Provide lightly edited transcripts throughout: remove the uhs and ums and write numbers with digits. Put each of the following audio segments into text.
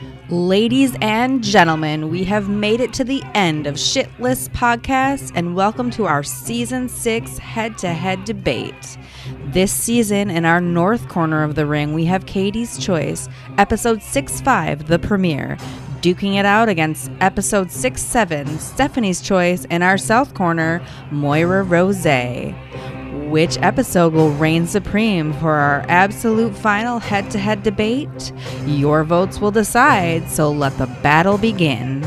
Ladies and gentlemen, we have made it to the end of Shitless Podcast, and welcome to our Season 6 head-to-head debate. This season, in our north corner of the ring, we have Katie's Choice, Episode 6-5, the premiere, duking it out against Episode 6-7, Stephanie's Choice, in our south corner, Moira Rose. Which episode will reign supreme for our absolute final head-to-head debate? Your votes will decide, so let the battle begin.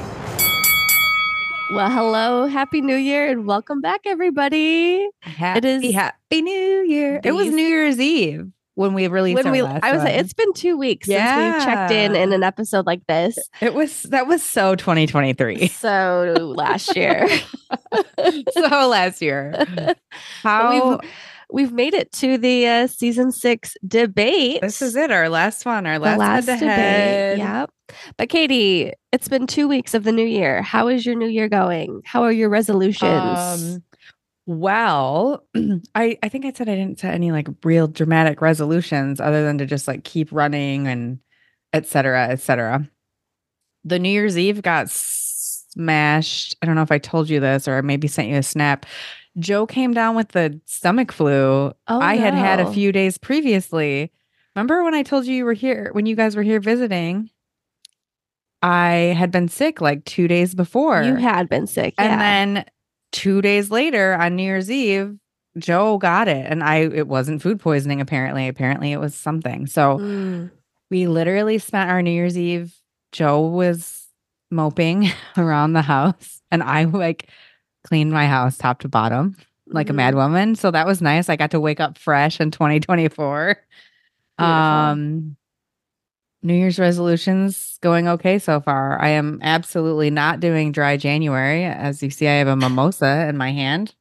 Well, hello, Happy New Year, and welcome back, everybody. Happy New Year. It was New Year's Eve when we released our last one. It's been 2 weeks since we checked in an episode like this. That was so 2023. So last year. So last year. We've made it to the season 6 debate. This is it, our last one, our last head-to-head. Yep. But Katie, it's been 2 weeks of the new year. How is your new year going? How are your resolutions? Well, I think I said I didn't set any like real dramatic resolutions other than to just like keep running and et cetera, et cetera. The New Year's Eve got smashed. I don't know if I told you this or maybe sent you a snap. Joe came down with the stomach flu. I had a few days previously. Remember when I told you were here, when you guys were here visiting? I had been sick like 2 days before. You had been sick, yeah. And then 2 days later on New Year's Eve, Joe got it. And it wasn't food poisoning, apparently. Apparently it was something. So we literally spent our New Year's Eve. Joe was moping around the house. And I like cleaned my house top to bottom like a mad woman. So that was nice. I got to wake up fresh in 2024. Beautiful. New Year's resolutions going okay so far. I am absolutely not doing dry January. As you see, I have a mimosa in my hand.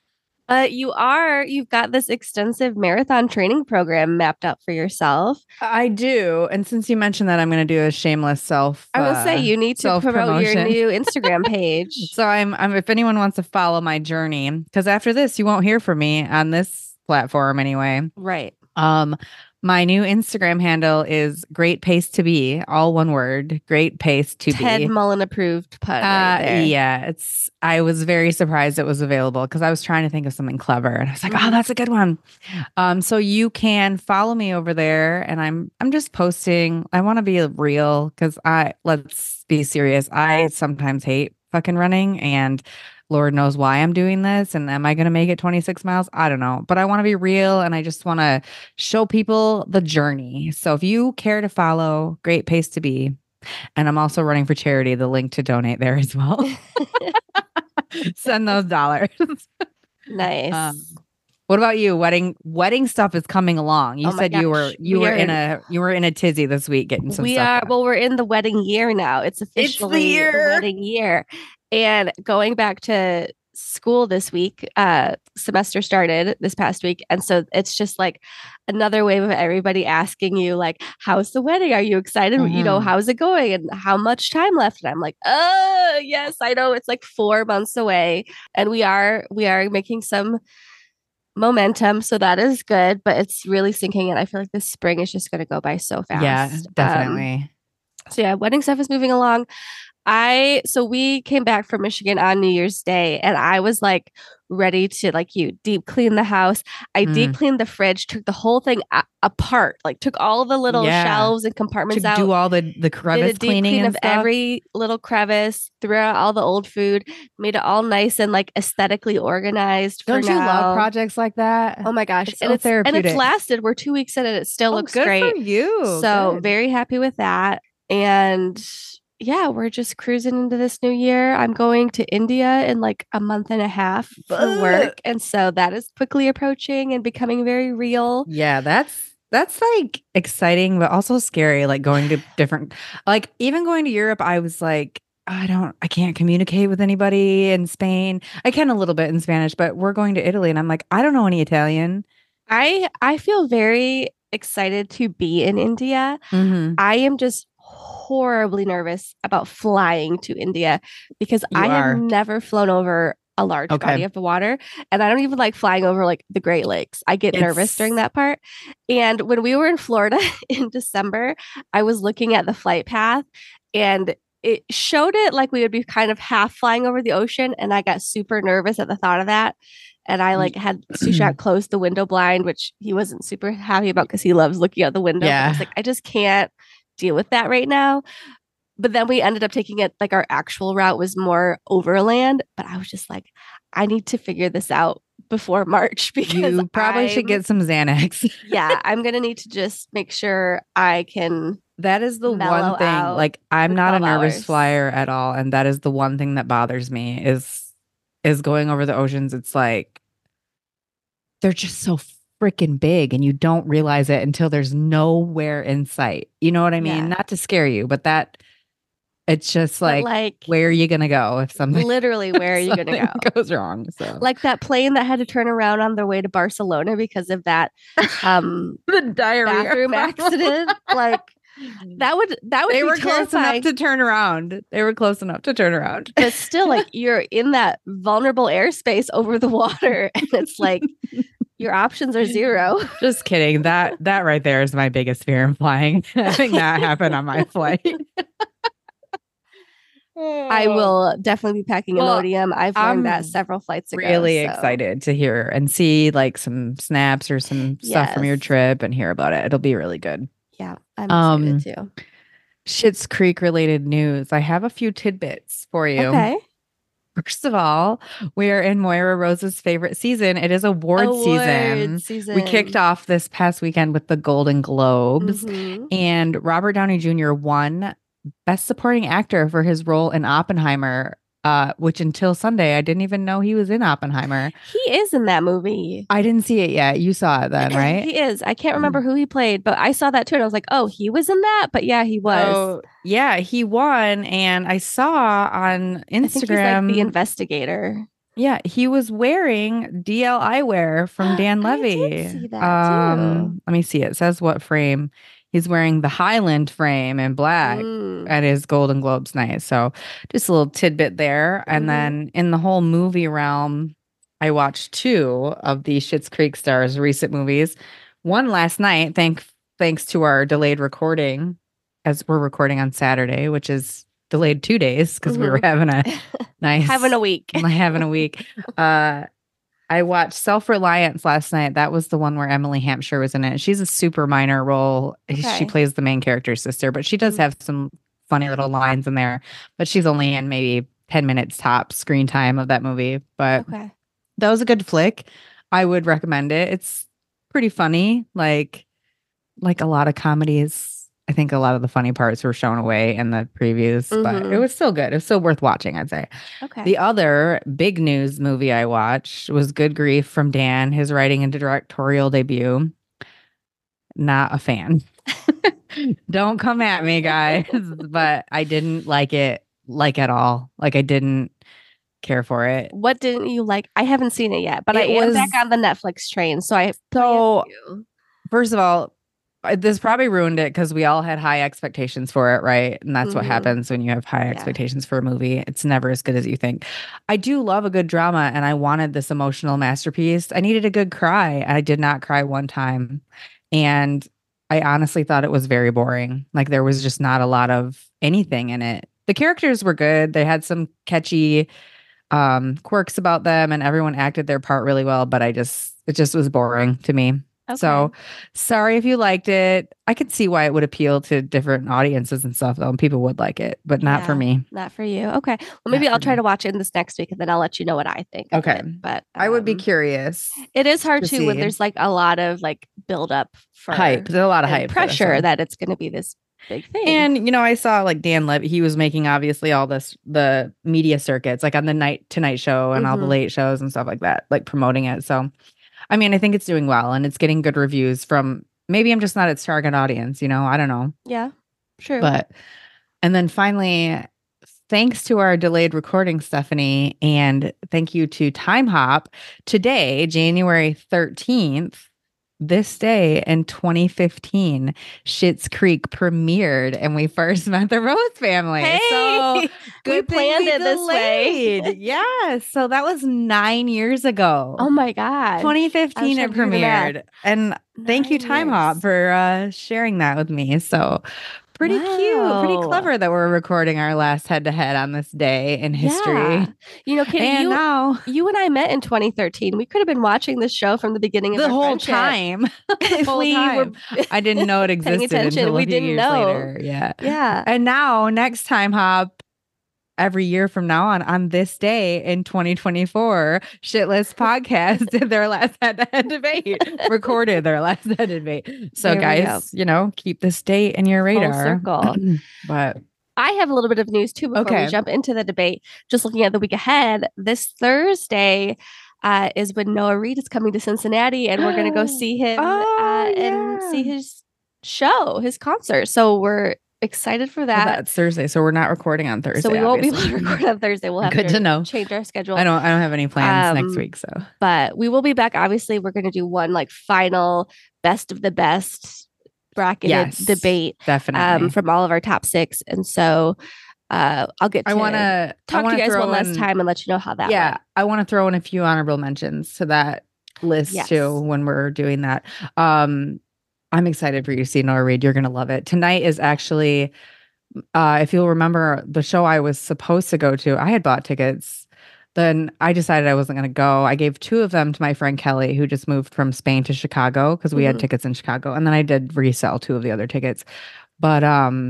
You've got this extensive marathon training program mapped out for yourself. I do. And since you mentioned that, I'm going to do a shameless I will say you need to promote your new Instagram page. So I'm if anyone wants to follow my journey, because after this, you won't hear from me on this platform anyway. Right. My new Instagram handle is Great Pace to Be, all one word, Great Pace to Be. Ted Mullen approved pun right there. Yeah, I was very surprised it was available because I was trying to think of something clever and I was like, oh, that's a good one. So you can follow me over there and I'm just posting. I want to be real because let's be serious. I sometimes hate fucking running and Lord knows why I'm doing this. And am I going to make it 26 miles? I don't know. But I want to be real and I just want to show people the journey. So if you care to follow, Great Pace to Be. And I'm also running for charity. The link to donate there as well. Send those dollars. Nice. What about you? Wedding stuff is coming along. You said you were in a tizzy this week getting some stuff done. Well, we're in the wedding year now. It's officially the wedding year. And going back to school this week, semester started this past week. And so it's just like another wave of everybody asking you like, how's the wedding? Are you excited? You know, how's it going? And how much time left? And I'm like, oh, yes, I know it's like 4 months away. And we are making some momentum. So that is good, but it's really sinking in. I feel like this spring is just going to go by so fast. Yeah, definitely. So yeah, wedding stuff is moving along. So we came back from Michigan on New Year's Day and I was like ready to like you deep clean the house. I deep cleaned the fridge, took the whole thing apart, like took all the little shelves and compartments out. Do all the crevice cleaning and of stuff. Every little crevice, threw out all the old food, made it all nice and like aesthetically organized. Don't you love projects like that? Oh my gosh. It's so therapeutic. And it's lasted. We're 2 weeks in and it still looks good great. For you. So very happy with that. And yeah, we're just cruising into this new year. I'm going to India in like a month and a half for work. And so that is quickly approaching and becoming very real. Yeah, that's like exciting, but also scary. Like going to different, like even going to Europe, I was like, I can't communicate with anybody in Spain. I can a little bit in Spanish, but we're going to Italy. And I'm like, I don't know any Italian. I feel very excited to be in India. I am just horribly nervous about flying to India because I have never flown over a large Okay. body of water. And I don't even like flying over like the Great Lakes. I get nervous during that part. And when we were in Florida in December, I was looking at the flight path and it showed it like we would be kind of half flying over the ocean. And I got super nervous at the thought of that. And I like had Sushant close the window blind, which he wasn't super happy about because he loves looking out the window. Yeah. But I was like, I just can't deal with that right now. But then we ended up taking it like our actual route was more overland. But I was just like, I need to figure this out before March because you probably should get some Xanax. Yeah, I'm gonna need to just make sure I can. That is the one thing. Like, I'm not a nervous flyer at all, and that is the one thing that bothers me is going over the oceans. It's like they're just so freaking big, and you don't realize it until there's nowhere in sight. You know what I mean? Yeah. Not to scare you, but that it's just like where are you gonna go if something literally where are you gonna go goes wrong? So like that plane that had to turn around on their way to Barcelona because of that the diarrhea bathroom accident. Like that would they be were close enough to turn around. They were close enough to turn around. But still, like you're in that vulnerable airspace over the water, and it's like your options are zero. Just kidding. That right there is my biggest fear in flying. Having that happen on my flight. I will definitely be packing Imodium. I've learned that several flights ago. Really excited to hear and see like some snaps or some stuff from your trip and hear about it. It'll be really good. Yeah, I'm excited too. Schitt's Creek related news. I have a few tidbits for you. Okay. First of all, we're in Moira Rose's favorite season. It is award season. We kicked off this past weekend with the Golden Globes, and Robert Downey Jr. won Best Supporting Actor for his role in Oppenheimer, which until Sunday, I didn't even know he was in Oppenheimer. He is in that movie. I didn't see it yet. You saw it then, right? He is. I can't remember who he played, but I saw that too. And I was like, oh, he was in that? But yeah, he was. So, yeah, he won. And I saw on Instagram. I think he's like the investigator. Yeah, he was wearing DL eyewear from Dan Levy. I did see that too. Let me see. It says what frame. He's wearing the Highland frame in black at his Golden Globes night. So just a little tidbit there. And then in the whole movie realm, I watched 2 of the Schitt's Creek stars' recent movies. One last night, thanks to our delayed recording, as we're recording on Saturday, which is delayed 2 days because we were having a nice having a week. I watched Self-Reliance last night. That was the one where Emily Hampshire was in it. She's a super minor role. Okay. She plays the main character's sister, but she does have some funny little lines in there. But she's only in maybe 10 minutes top screen time of that movie. But that was a good flick. I would recommend it. It's pretty funny. Like a lot of comedies. I think a lot of the funny parts were shown away in the previews, but it was still good. It was still worth watching, I'd say. Okay. The other big news movie I watched was Good Grief from Dan, his writing and directorial debut. Not a fan. Don't come at me, guys. But I didn't like it at all. Like I didn't care for it. What didn't you like? I haven't seen it yet, but I am back on the Netflix train. First of all, this probably ruined it because we all had high expectations for it, right? And that's what happens when you have high expectations for a movie. It's never as good as you think. I do love a good drama, and I wanted this emotional masterpiece. I needed a good cry. I did not cry one time. And I honestly thought it was very boring. Like there was just not a lot of anything in it. The characters were good. They had some catchy quirks about them, and everyone acted their part really well, but it just was boring to me. Okay. So sorry if you liked it. I could see why it would appeal to different audiences and stuff, though. And people would like it, but not for me. Not for you. Okay. Well, maybe I'll try to watch it this next week and then I'll let you know what I think. Okay. But I would be curious. It is hard too when there's like a lot of like build up for hype. There's a lot of hype. Pressure that it's going to be this big thing. And, I saw like Dan Levy, he was making obviously all the media circuits, like on the Tonight Show and all the late shows and stuff like that, like promoting it. So I mean, I think it's doing well and it's getting good reviews from maybe I'm just not its target audience, I don't know. Yeah, true. And then finally, thanks to our delayed recording, Stephanie, and thank you to Time Hop. Today, January 13th, this day in 2015, Schitt's Creek premiered and we first met the Rose family. Hey, so good we planned it this way. Yeah. So that was 9 years ago. Oh my God. 2015 it premiered. And thank you, Time Hop, for sharing that with me. So pretty cute, pretty clever that we're recording our last head-to-head on this day in history. You know, Katie, you and I met in 2013. We could have been watching this show from the beginning of the whole friendship. time. I didn't know it existed until a few years later. Yeah. And now, next Time Hop, every year from now on this day in 2024, Shitless Podcast did their last head-to-head debate, recorded their last head debate. So guys, keep this date in your radar. Full circle. But I have a little bit of news too before we jump into the debate. Just looking at the week ahead, this Thursday is when Noah Reid is coming to Cincinnati, and we're going to go see him and see his show, his concert. So we're excited for that. That's Thursday, so we're not recording on Thursday. So we won't be able to record on Thursday. We'll have to know. Change our schedule. I don't have any plans next week, so. But we will be back. Obviously, we're going to do one final best of the best bracketed debate, definitely, from all of our top 6. And so I'll get to talk to you guys one last time and let you know how that went. I want to throw in a few honorable mentions to that list too when we're doing that. I'm excited for you to see Noah Reid. You're going to love it. Tonight is actually, if you'll remember, the show I was supposed to go to. I had bought tickets. Then I decided I wasn't going to go. I gave 2 of them to my friend Kelly, who just moved from Spain to Chicago because we had tickets in Chicago. And then I did resell 2 of the other tickets. But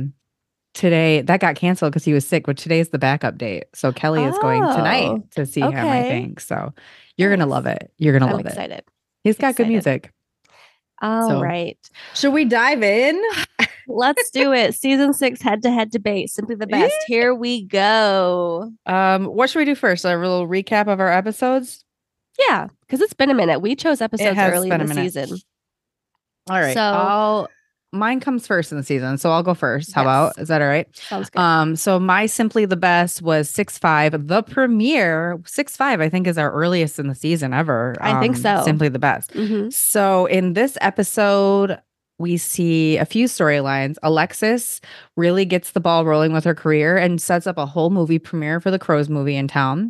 today, that got canceled because he was sick, but today's the backup date. So Kelly is going tonight to see him, I think. So you're going to love it. You're going to love it. I'm excited. He's got good music. All right. Should we dive in? Let's do it. Season 6 head-to-head debate. Simply the best. Here we go. What should we do first? A little recap of our episodes? Yeah, because it's been a minute. We chose episodes early in the season. All right. So mine comes first in the season, so I'll go first. How about? Is that all right? Sounds good. So my Simply the Best was 6-5. The premiere, 6-5, I think, is our earliest in the season ever. I think so. Simply the Best. So in this episode, we see a few storylines. Alexis really gets the ball rolling with her career and sets up a whole movie premiere for the Crows movie in town.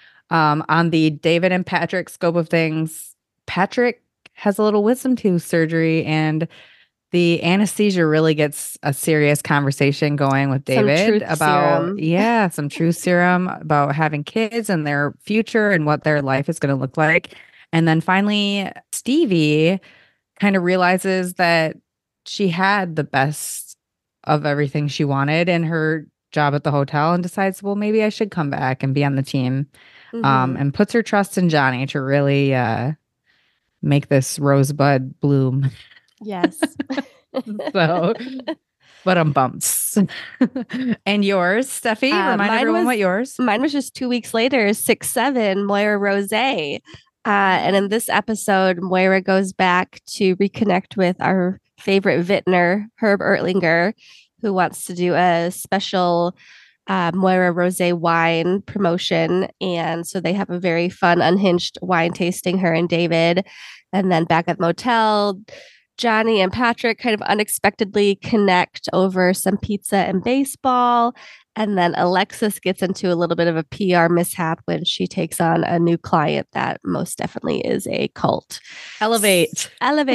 On the David and Patrick scope of things, Patrick has a little wisdom tooth surgery, and the anesthesia really gets a serious conversation going with David about some truth serum about having kids and their future and what their life is going to look like. And then finally, Stevie kind of realizes that she had the best of everything she wanted in her job at the hotel and decides, well, maybe I should come back and be on the team. And puts her trust in Johnny to really make this rosebud bloom. Yes. So, but bumps. And yours, Steffi? Remind everyone what yours. Mine was just 2 weeks later, 6-7, Moira Rose. And in this episode, Moira goes back to reconnect with our favorite vintner, Herb Ertlinger, who wants to do a special Moira Rose wine promotion. And so they have a very fun, unhinged wine tasting, her and David. And then back at the motel, Johnny and Patrick kind of unexpectedly connect over some pizza and baseball. And then Alexis gets into a little bit of a PR mishap when she takes on a new client that most definitely is a cult. Elevate.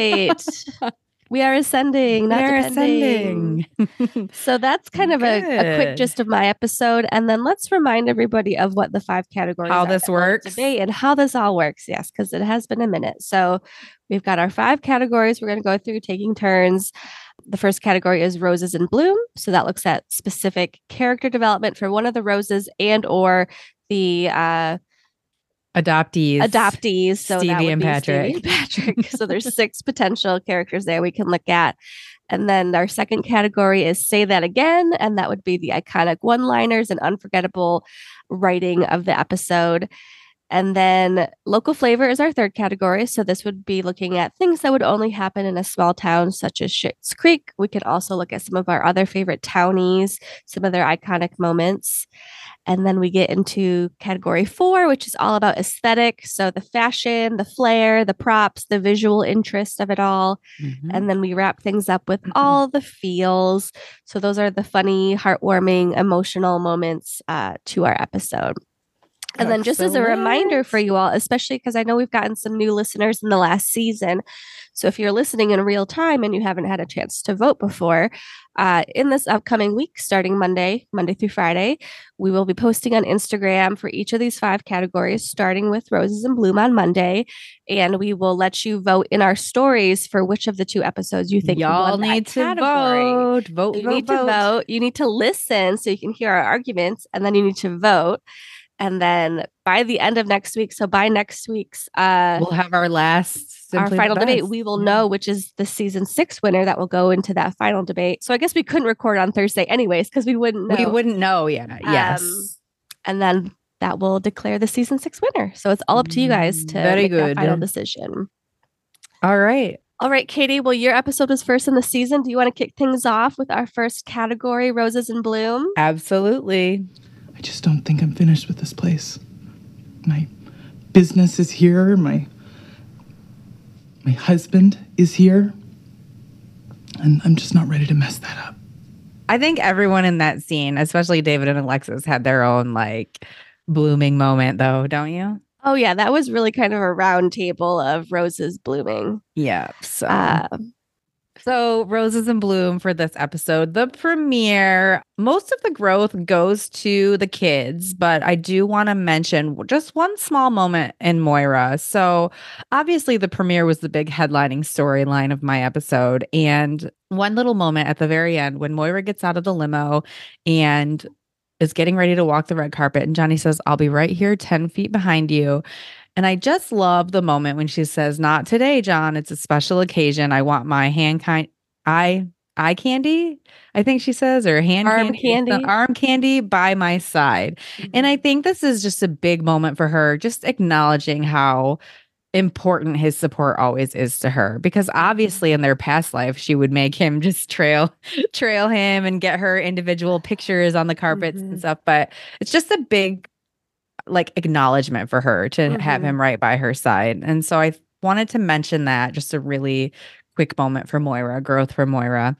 We are ascending, not depending. So that's kind of a quick gist of my episode. And then let's remind everybody of what the 5 categories how this works. Debate and how this all works. Yes, because it has been a minute. So we've got our 5 categories we're going to go through, taking turns. The first category is Roses in Bloom. So that looks at specific character development for one of the roses and or the adoptees. So Stevie and Patrick. So there's 6 potential characters there we can look at. And then our second category is Say That Again. And that would be the iconic one-liners and unforgettable writing of the episode. And then local flavor is our third category. So this would be looking at things that would only happen in a small town, such as Schitt's Creek. We could also look at some of our other favorite townies, some of their iconic moments. And then we get into category 4, which is all about aesthetic. So the fashion, the flair, the props, the visual interest of it all. Mm-hmm. And then we wrap things up with all the feels. So those are the funny, heartwarming, emotional moments to our episode. And then just as a reminder for you all, especially because I know we've gotten some new listeners in the last season. So if you're listening in real time and you haven't had a chance to vote before, in this upcoming week, starting Monday through Friday, we will be posting on Instagram for each of these 5 categories, starting with Roses in Bloom on Monday. And we will let you vote in our stories for which of the 2 episodes you think y'all need to vote. Vote, you need to vote. You need to listen so you can hear our arguments, and then you need to vote. And then by the end of next week, so by next week's we'll have our final debate. We will know which is the season 6 winner that will go into that final debate. So I guess we couldn't record on Thursday anyways, because we wouldn't know. We wouldn't know yet. Yes. And then that will declare the season 6 winner. So it's all up to you guys to make that final decision. All right. All right, Katie. Well, your episode was first in the season. Do you want to kick things off with our first category, Roses in Bloom? Absolutely. I just don't think I'm finished with this place. My business is here. My husband is here. And I'm just not ready to mess that up. I think everyone in that scene, especially David and Alexis, had their own like blooming moment though, don't you? Oh yeah, that was really kind of a round table of roses blooming. Yeah. So Roses in Bloom for this episode, the premiere, most of the growth goes to the kids, but I do want to mention just one small moment in Moira. So obviously the premiere was the big headlining storyline of my episode. And one little moment at the very end when Moira gets out of the limo and is getting ready to walk the red carpet. And Johnny says, "I'll be right here 10 feet behind you." And I just love the moment when she says, "Not today, John. It's a special occasion. I want my eye candy," I think she says, or arm candy by my side. Mm-hmm. And I think this is just a big moment for her, just acknowledging how important his support always is to her, because obviously in their past life she would make him just trail him and get her individual pictures on the carpets and stuff, but it's just a big like acknowledgement for her to have him right by her side. And so I wanted to mention that, just a really quick moment for Moira, growth for Moira.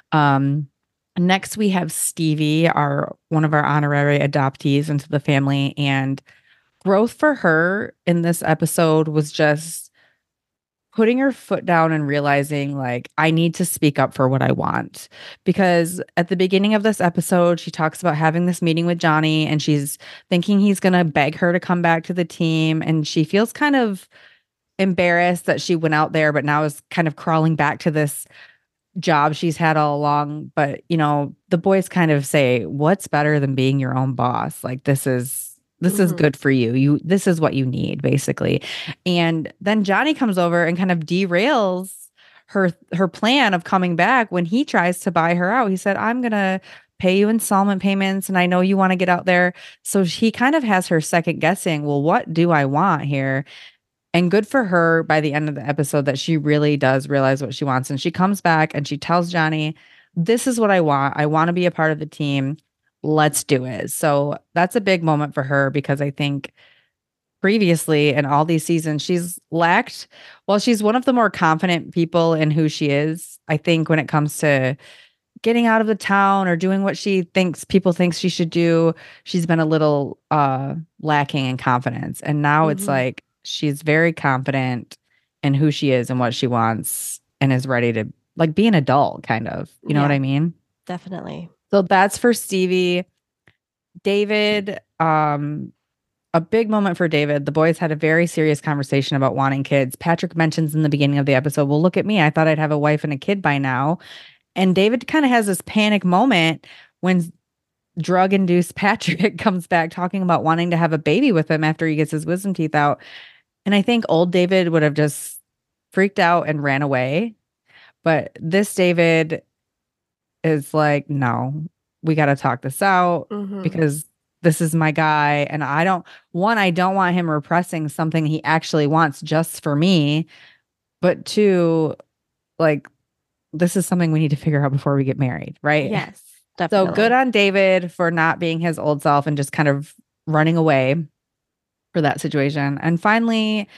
Next we have Stevie, one of our honorary adoptees into the family, and growth for her in this episode was just putting her foot down and realizing like, I need to speak up for what I want. Because at the beginning of this episode, she talks about having this meeting with Johnny and she's thinking he's going to beg her to come back to the team. And she feels kind of embarrassed that she went out there, but now is kind of crawling back to this job she's had all along. But, you know, the boys kind of say, what's better than being your own boss? Like, this is good for you. This is what you need, basically. And then Johnny comes over and kind of derails her plan of coming back when he tries to buy her out. He said, "I'm going to pay you installment payments and I know you want to get out there." So he kind of has her second guessing, well, what do I want here? And good for her by the end of the episode that she really does realize what she wants. And she comes back and she tells Johnny, "This is what I want. I want to be a part of the team. Let's do it." So that's a big moment for her, because I think previously in all these seasons, she's lacked, well, she's one of the more confident people in who she is. I think when it comes to getting out of the town or doing what people think she should do, she's been a little lacking in confidence. And now it's like, she's very confident in who she is and what she wants and is ready to like be an adult kind of, you know what I mean? Definitely. So that's for Stevie. David, a big moment for David. The boys had a very serious conversation about wanting kids. Patrick mentions in the beginning of the episode, "Well, look at me. I thought I'd have a wife and a kid by now." And David kind of has this panic moment when drug-induced Patrick comes back talking about wanting to have a baby with him after he gets his wisdom teeth out. And I think old David would have just freaked out and ran away. But this David is like, "No, we got to talk this out," because this is my guy. And I don't want him repressing something he actually wants just for me. But two, like, this is something we need to figure out before we get married, right? Yes, definitely. So good on David for not being his old self and just kind of running away for that situation. And finally,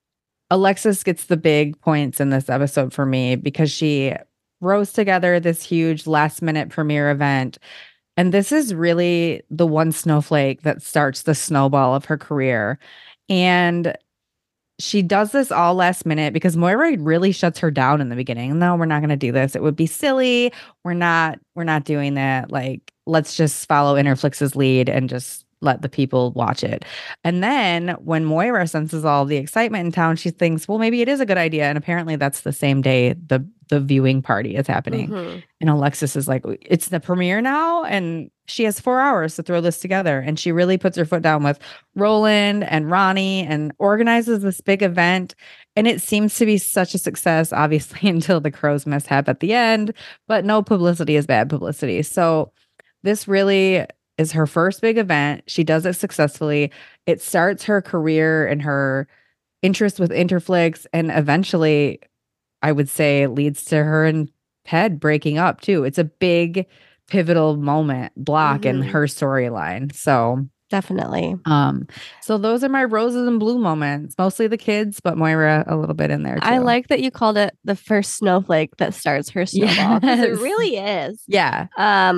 Alexis gets the big points in this episode for me because she rose together this huge last minute premiere event. And this is really the one snowflake that starts the snowball of her career. And she does this all last minute because Moira really shuts her down in the beginning. No, we're not going to do this. It would be silly. We're not doing that. Like, let's just follow Interflix's lead and just let the people watch it. And then when Moira senses all the excitement in town, she thinks, well, maybe it is a good idea. And apparently that's the same day the viewing party is happening. Mm-hmm. And Alexis is like, it's the premiere now. And she has 4 hours to throw this together. And she really puts her foot down with Roland and Ronnie and organizes this big event. And it seems to be such a success, obviously, until the Crows mishap at the end. But no publicity is bad publicity. So this really is her first big event. She does it successfully. It starts her career and her interest with Interflix, and eventually, I would say, leads to her and Ted breaking up too. It's a big pivotal block in her storyline. So definitely. So those are my roses and blue moments. Mostly the kids, but Moira a little bit in there too. I like that you called it the first snowflake that starts her snowball, because it really is. Yeah.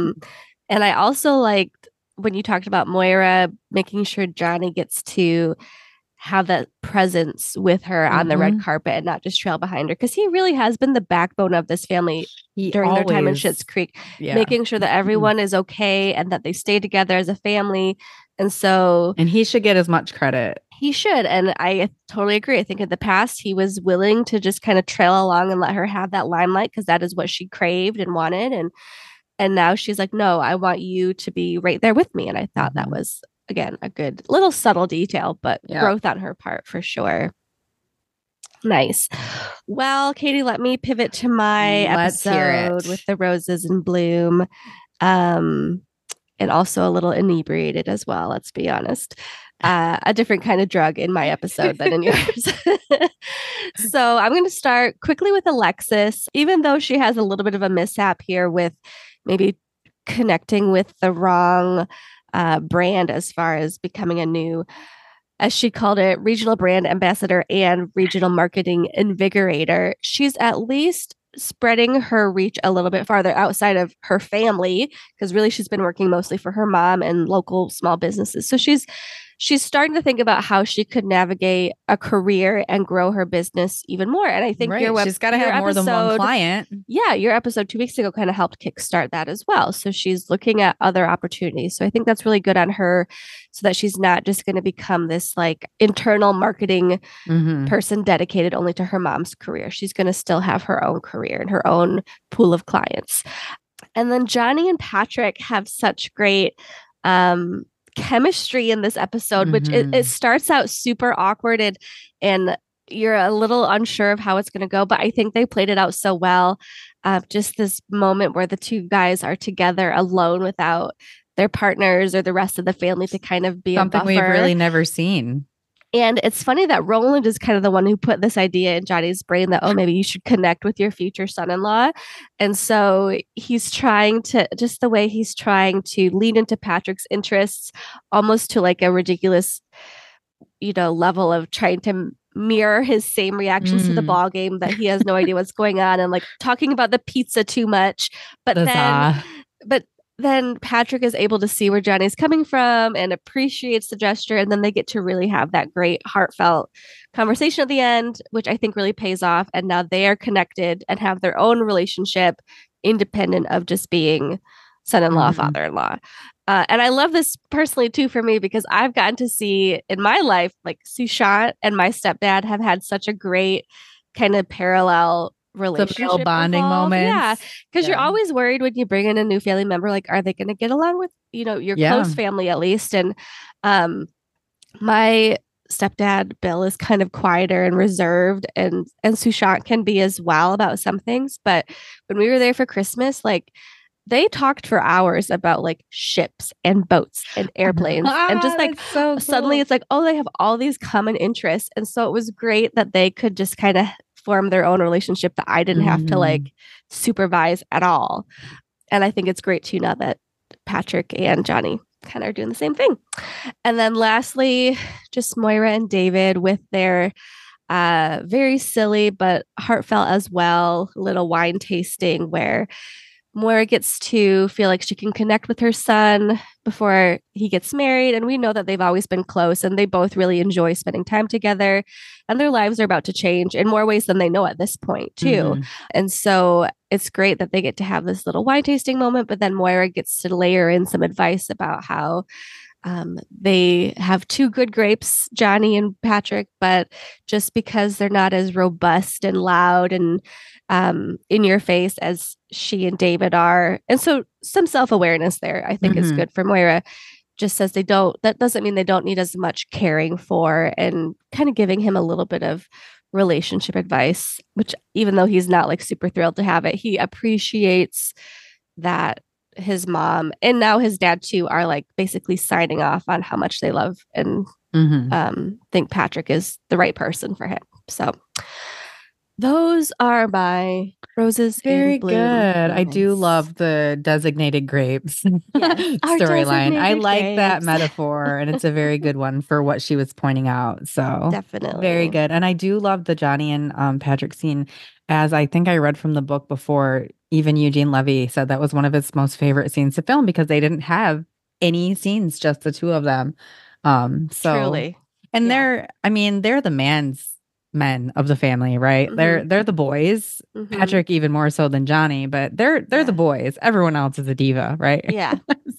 And I also liked when you talked about Moira making sure Johnny gets to have that presence with her on the red carpet and not just trail behind her, because he really has been the backbone of this family during their time in Schitt's Creek, making sure that everyone is okay and that they stay together as a family. And he should get as much credit. He should. And I totally agree. I think in the past, he was willing to just kind of trail along and let her have that limelight because that is what she craved and wanted. And now she's like, no, I want you to be right there with me. And I thought that was, again, a good little subtle detail, but growth on her part for sure. Nice. Well, Katie, let me pivot to my episode with the roses in bloom. And also a little inebriated as well, let's be honest. A different kind of drug in my episode than in yours. So I'm going to start quickly with Alexis, even though she has a little bit of a mishap here with maybe connecting with the wrong brand as far as becoming a new, as she called it, regional brand ambassador and regional marketing invigorator. She's at least spreading her reach a little bit farther outside of her family, because really she's been working mostly for her mom and local small businesses. So she's starting to think about how she could navigate a career and grow her business even more. And I think she's got to have more than one client. Yeah, your episode 2 weeks ago kind of helped kickstart that as well. So she's looking at other opportunities. So I think that's really good on her, so that she's not just going to become this like internal marketing person dedicated only to her mom's career. She's going to still have her own career and her own pool of clients. And then Johnny and Patrick have such great chemistry in this episode, which it starts out super awkward and you're a little unsure of how it's going to go, but I think they played it out so well. Just this moment where the two guys are together alone without their partners or the rest of the family to kind of be something a buffer. We've really never seen. And it's funny that Roland is kind of the one who put this idea in Johnny's brain that, oh, maybe you should connect with your future son-in-law. And so he's trying to, just the way he's trying to lean into Patrick's interests, almost to like a ridiculous, level of trying to mirror his same reactions to the ball game, that he has no idea what's going on, and like talking about the pizza too much. But then Patrick is able to see where Johnny's coming from and appreciates the gesture. And then they get to really have that great heartfelt conversation at the end, which I think really pays off. And now they are connected and have their own relationship independent of just being son-in-law, father-in-law. And I love this personally too for me, because I've gotten to see in my life, like Sushant and my stepdad have had such a great kind of parallel relationship bonding moments. Yeah, because you're always worried when you bring in a new family member, like, are they going to get along with your close family at least? And my stepdad Bill is kind of quieter and reserved, and Sushant can be as well about some things. But when we were there for Christmas, like, they talked for hours about like ships and boats and airplanes and just like so cool. Suddenly it's like, oh, they have all these common interests. And so it was great that they could just kind of form their own relationship that I didn't have to like supervise at all. And I think it's great too now that Patrick and Johnny kind of are doing the same thing. And then lastly, just Moira and David with their very silly but heartfelt as well little wine tasting where Moira gets to feel like she can connect with her son before he gets married. And we know that they've always been close and they both really enjoy spending time together. And their lives are about to change in more ways than they know at this point, too. And so it's great that they get to have this little wine tasting moment. But then Moira gets to layer in some advice about how they have two good grapes, Johnny and Patrick, but just because they're not as robust and loud and in your face as she and David are. And so some self-awareness there, I think is good for Moira. Just says that doesn't mean they don't need as much caring for and kind of giving him a little bit of relationship advice, which even though he's not like super thrilled to have it, he appreciates that his mom and now his dad too are like basically signing off on how much they love and think Patrick is the right person for him. So those are my roses. Very good. I do love the designated grapes storyline. I like that metaphor, and it's a very good one for what she was pointing out. So definitely very good. And I do love the Johnny and Patrick scene, as I think I read from the book before. Even Eugene Levy said that was one of his most favorite scenes to film because they didn't have any scenes, just the two of them. So truly, and they're the men of the family, right? They're the boys. Patrick even more so than Johnny, but they're the boys. Everyone else is a diva, right? Yeah.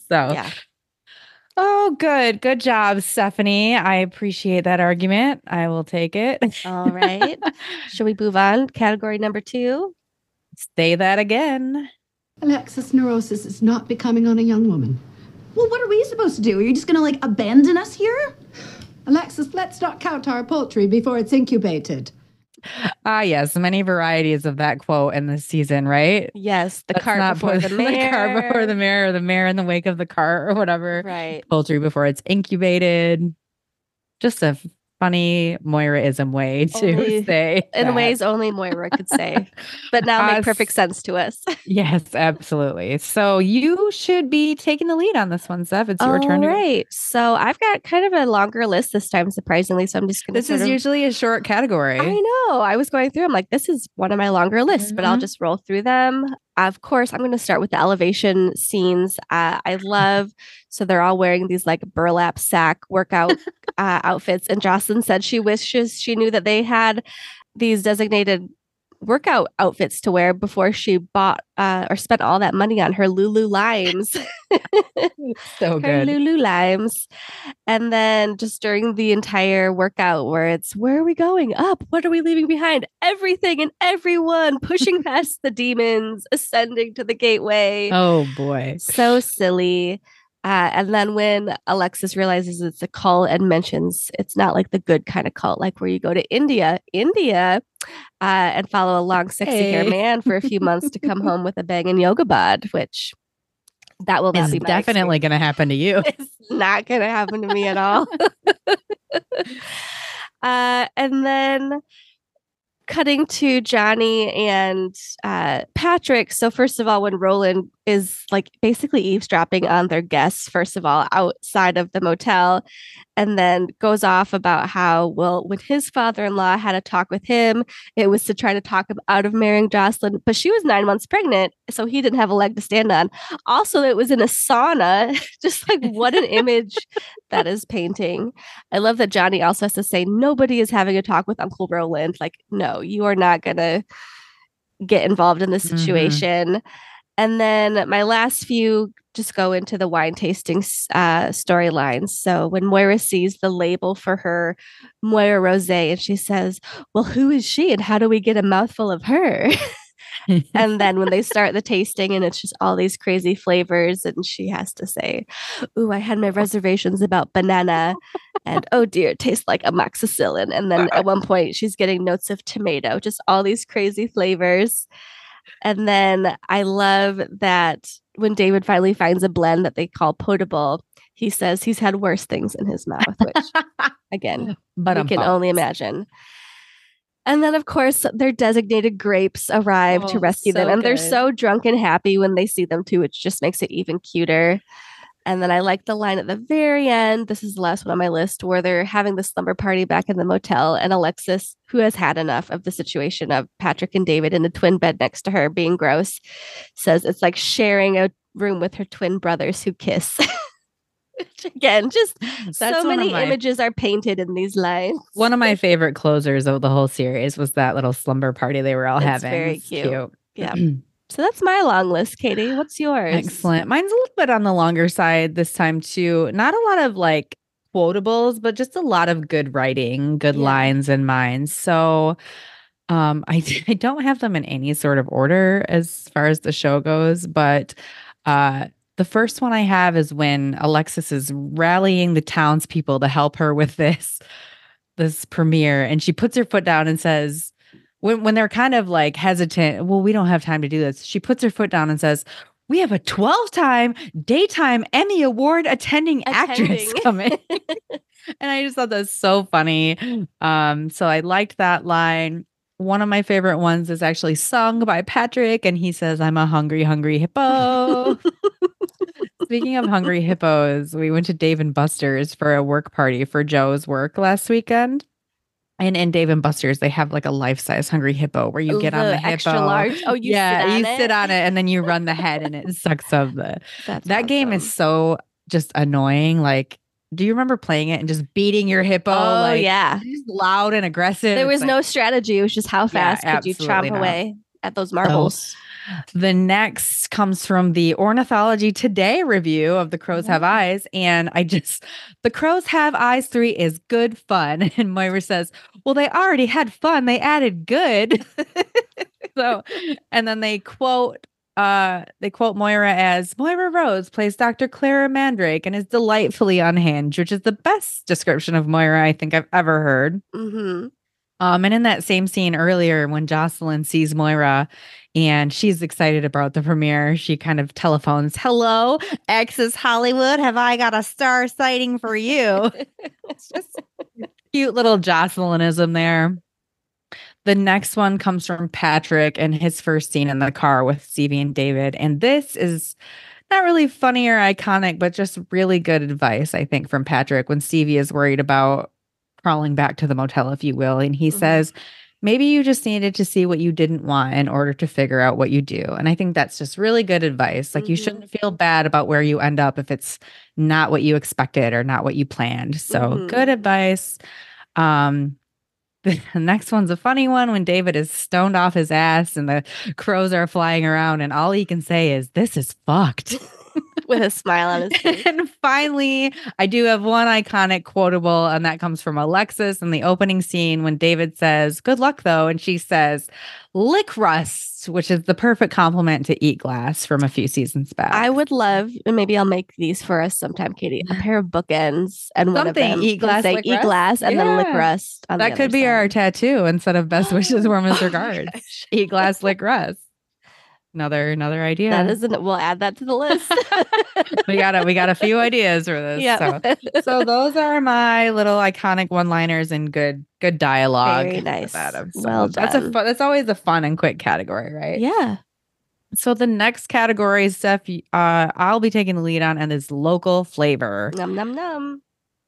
Oh, good job, Stephanie. I appreciate that argument. I will take it. All right. Should we move on? Category number 2. Say that again. Alexis' neurosis is not becoming on a young woman. Well, what are we supposed to do? Are you just gonna abandon us here? Alexis, let's not count our poultry before it's incubated. Yes, many varieties of that quote in this season, right? Yes, the cart before the mare. The cart before the mare, or the mare in the wake of the cart, or whatever. Right. Poultry before it's incubated. Just a funny Moira-ism way to say. In ways only Moira could say, but now make perfect sense to us. Yes, absolutely. So you should be taking the lead on this one, Steph. It's your turn. All right. So I've got kind of a longer list this time, surprisingly. So I'm just going to. This is usually a short category. I know. I was going through. I'm like, this is one of my longer lists, but I'll just roll through them. Of course, I'm going to start with the elevation scenes. I love, so they're all wearing these like burlap sack workout outfits. And Jocelyn said she wishes she knew that they had these designated workout outfits to wear before she bought or spent all that money on her Lulu limes. So good. Her Lulu limes. And then just during the entire workout where it's, where are we going? Up. What are we leaving behind? Everything and everyone, pushing past the demons, ascending to the gateway. Oh boy. So silly. And then when Alexis realizes it's a cult and mentions it's not like the good kind of cult, like where you go to India, and follow a long, sexy hair man for a few months to come home with a banging yoga bod, which that will not be definitely going to happen to you. It's not going to happen to me at all. And then cutting to Johnny and Patrick. So first of all, when Roland is like basically eavesdropping on their guests, first of all, outside of the motel, and then goes off about how, well, when his father-in-law had a talk with him, it was to try to talk him out of marrying Jocelyn, but she was 9 months pregnant, so he didn't have a leg to stand on. Also, it was in a sauna. Just like what an image that is painting. I love that Johnny also has to say, nobody is having a talk with Uncle Roland. Like, no, you are not going to get involved in this situation. And then my last few just go into the wine tasting storylines. So when Moira sees the label for her Moira Rosé and she says, well, who is she and how do we get a mouthful of her? And then when they start the tasting and it's just all these crazy flavors and she has to say, ooh, I had my reservations about banana and oh dear, it tastes like amoxicillin. And then at one point she's getting notes of tomato, just all these crazy flavors. And then I love that when David finally finds a blend that they call potable, he says he's had worse things in his mouth, which again, but we can only imagine. And then, of course, their designated grapes arrive to rescue them. And they're so drunk and happy when they see them, too, which just makes it even cuter. And then I like the line at the very end. This is the last one on my list, where they're having the slumber party back in the motel. And Alexis, who has had enough of the situation of Patrick and David in the twin bed next to her being gross, says it's like sharing a room with her twin brothers who kiss. Again, just so many images are painted in these lines. One of my favorite closers of the whole series was that little slumber party they were all having. Very cute. Yeah. So that's my long list, Katie. What's yours? Excellent. Mine's a little bit on the longer side this time too. Not a lot of like quotables, but just a lot of good writing, good lines in mine. So I don't have them in any sort of order as far as the show goes, but the first one I have is when Alexis is rallying the townspeople to help her with this premiere, and she puts her foot down and says, when they're kind of like hesitant, well, we don't have time to do this. She puts her foot down and says, we have a 12-time daytime Emmy Award attending actress coming. And I just thought that's so funny. So I liked that line. One of my favorite ones is actually sung by Patrick, and he says, I'm a hungry, hungry hippo. Speaking of hungry hippos, we went to Dave & Buster's for a work party for Joe's work last weekend. And in Dave & Buster's, they have like a life-size hungry hippo where you get on the hippo. Extra large. Oh, you sit on it and then you run the head and it sucks up that game is so just annoying. Like, do you remember playing it and just beating your hippo? Oh, yeah. Just loud and aggressive. There was no strategy. It was just how fast could you chomp away at those marbles. The next comes from the Ornithology Today review of The Crows Have Eyes. And The Crows Have Eyes 3 is good fun. And Moira says, well, they already had fun. They added good. And then they quote Moira as Moira Rose plays Dr. Clara Mandrake and is delightfully unhinged, which is the best description of Moira I think I've ever heard. Mm-hmm. And in that same scene earlier, when Jocelyn sees Moira and she's excited about the premiere, she kind of telephones, hello, Access Hollywood. Have I got a star sighting for you? It's just cute little Jocelynism there. The next one comes from Patrick and his first scene in the car with Stevie and David. And this is not really funny or iconic, but just really good advice, I think, from Patrick when Stevie is worried about crawling back to the motel, if you will. And he says, maybe you just needed to see what you didn't want in order to figure out what you do. And I think that's just really good advice. Like you shouldn't feel bad about where you end up if it's not what you expected or not what you planned. So good advice. The next one's a funny one when David is stoned off his ass and the crows are flying around and all he can say is, this is fucked. With a smile on his face. And finally, I do have one iconic quotable, and that comes from Alexis in the opening scene when David says, good luck, though. And she says, lick rust, which is the perfect compliment to Eat Glass from a few seasons back. I would love, and maybe I'll make these for us sometime, Katie, a pair of bookends and one of them Eat Glass, say Eat Glass and then lick rust. That could be our tattoo instead of best wishes, warmest regards. Eat Glass, lick rust. Another idea. That isn't. We'll add that to the list. we got a few ideas for this. Yeah. So those are my little iconic one-liners and good dialogue. Very nice. So well done. That's always a fun and quick category, right? Yeah. So the next category is stuff I'll be taking the lead on, and is local flavor. Num num num.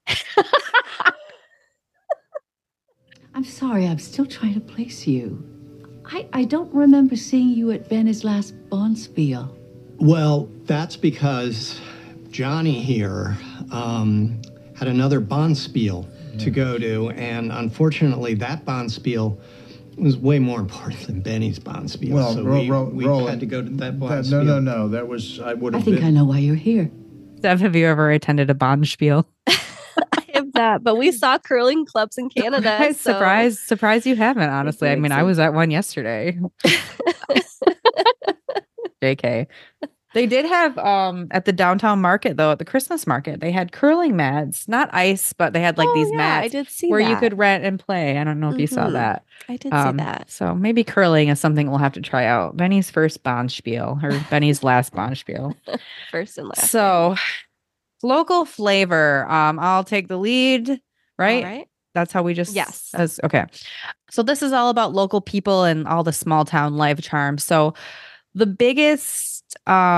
I'm sorry. I'm still trying to place you. I don't remember seeing you at Benny's last Bonspiel. Well, that's because Johnny here had another Bonspiel to go to, and unfortunately that Bonspiel was way more important than Benny's Bonspiel. Well, so we had to go to that Bonspiel. No. That was, I would have I think I know why you're here. Steph, have you ever attended a Bonspiel? I have not, but we saw curling clubs in Canada. I'm surprised you haven't, honestly. I mean, I was at one yesterday. JK. They did have at the downtown market though, at the Christmas market, they had curling mats, not ice, but they had like these mats I did see where that. you could rent and play. I don't know if you saw that. I did see that. So maybe curling is something we'll have to try out. Benny's first Bonspiel or Benny's last Bonspiel. First and last. So local flavor. I'll take the lead, right? All right. That's how we just Yes. Okay. So this is all about local people and all the small town life charm. So the biggest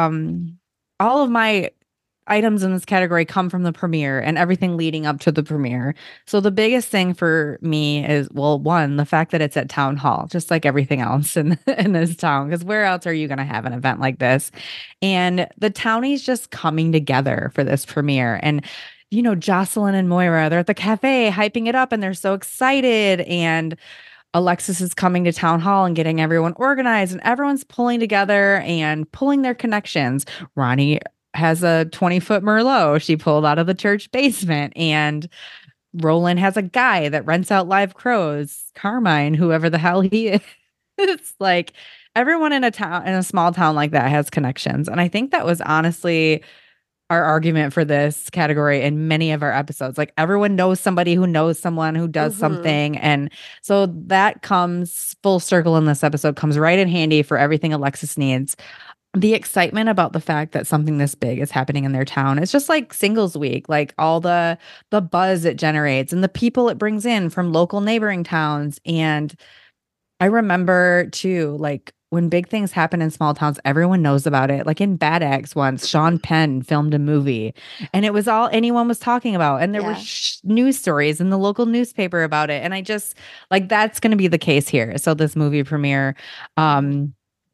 all of my items in this category come from the premiere and everything leading up to the premiere. So the biggest thing for me is, well, one, the fact that it's at town hall, just like everything else in this town, because where else are you going to have an event like this? And the townies just coming together for this premiere. And you know, Jocelyn and Moira, they're at the cafe hyping it up and they're so excited. And Alexis is coming to town hall and getting everyone organized and everyone's pulling together and pulling their connections. Ronnie has a 20-foot Merlot she pulled out of the church basement. And Roland has a guy that rents out live crows, Carmine, whoever the hell he is. It's like everyone in a small town like that has connections. And I think that was honestly our argument for this category in many of our episodes. Like everyone knows somebody who knows someone who does something. And so that comes full circle in this episode, comes right in handy for everything Alexis needs. The excitement about the fact that something this big is happening in their town. It's just like singles week, like all the buzz it generates and the people it brings in from local neighboring towns. And I remember too, like when big things happen in small towns, everyone knows about it. Like in Bad Eggs once, Sean Penn filmed a movie and it was all anyone was talking about. And there were news stories in the local newspaper about it. And I just like, that's going to be the case here. So this movie premiere. And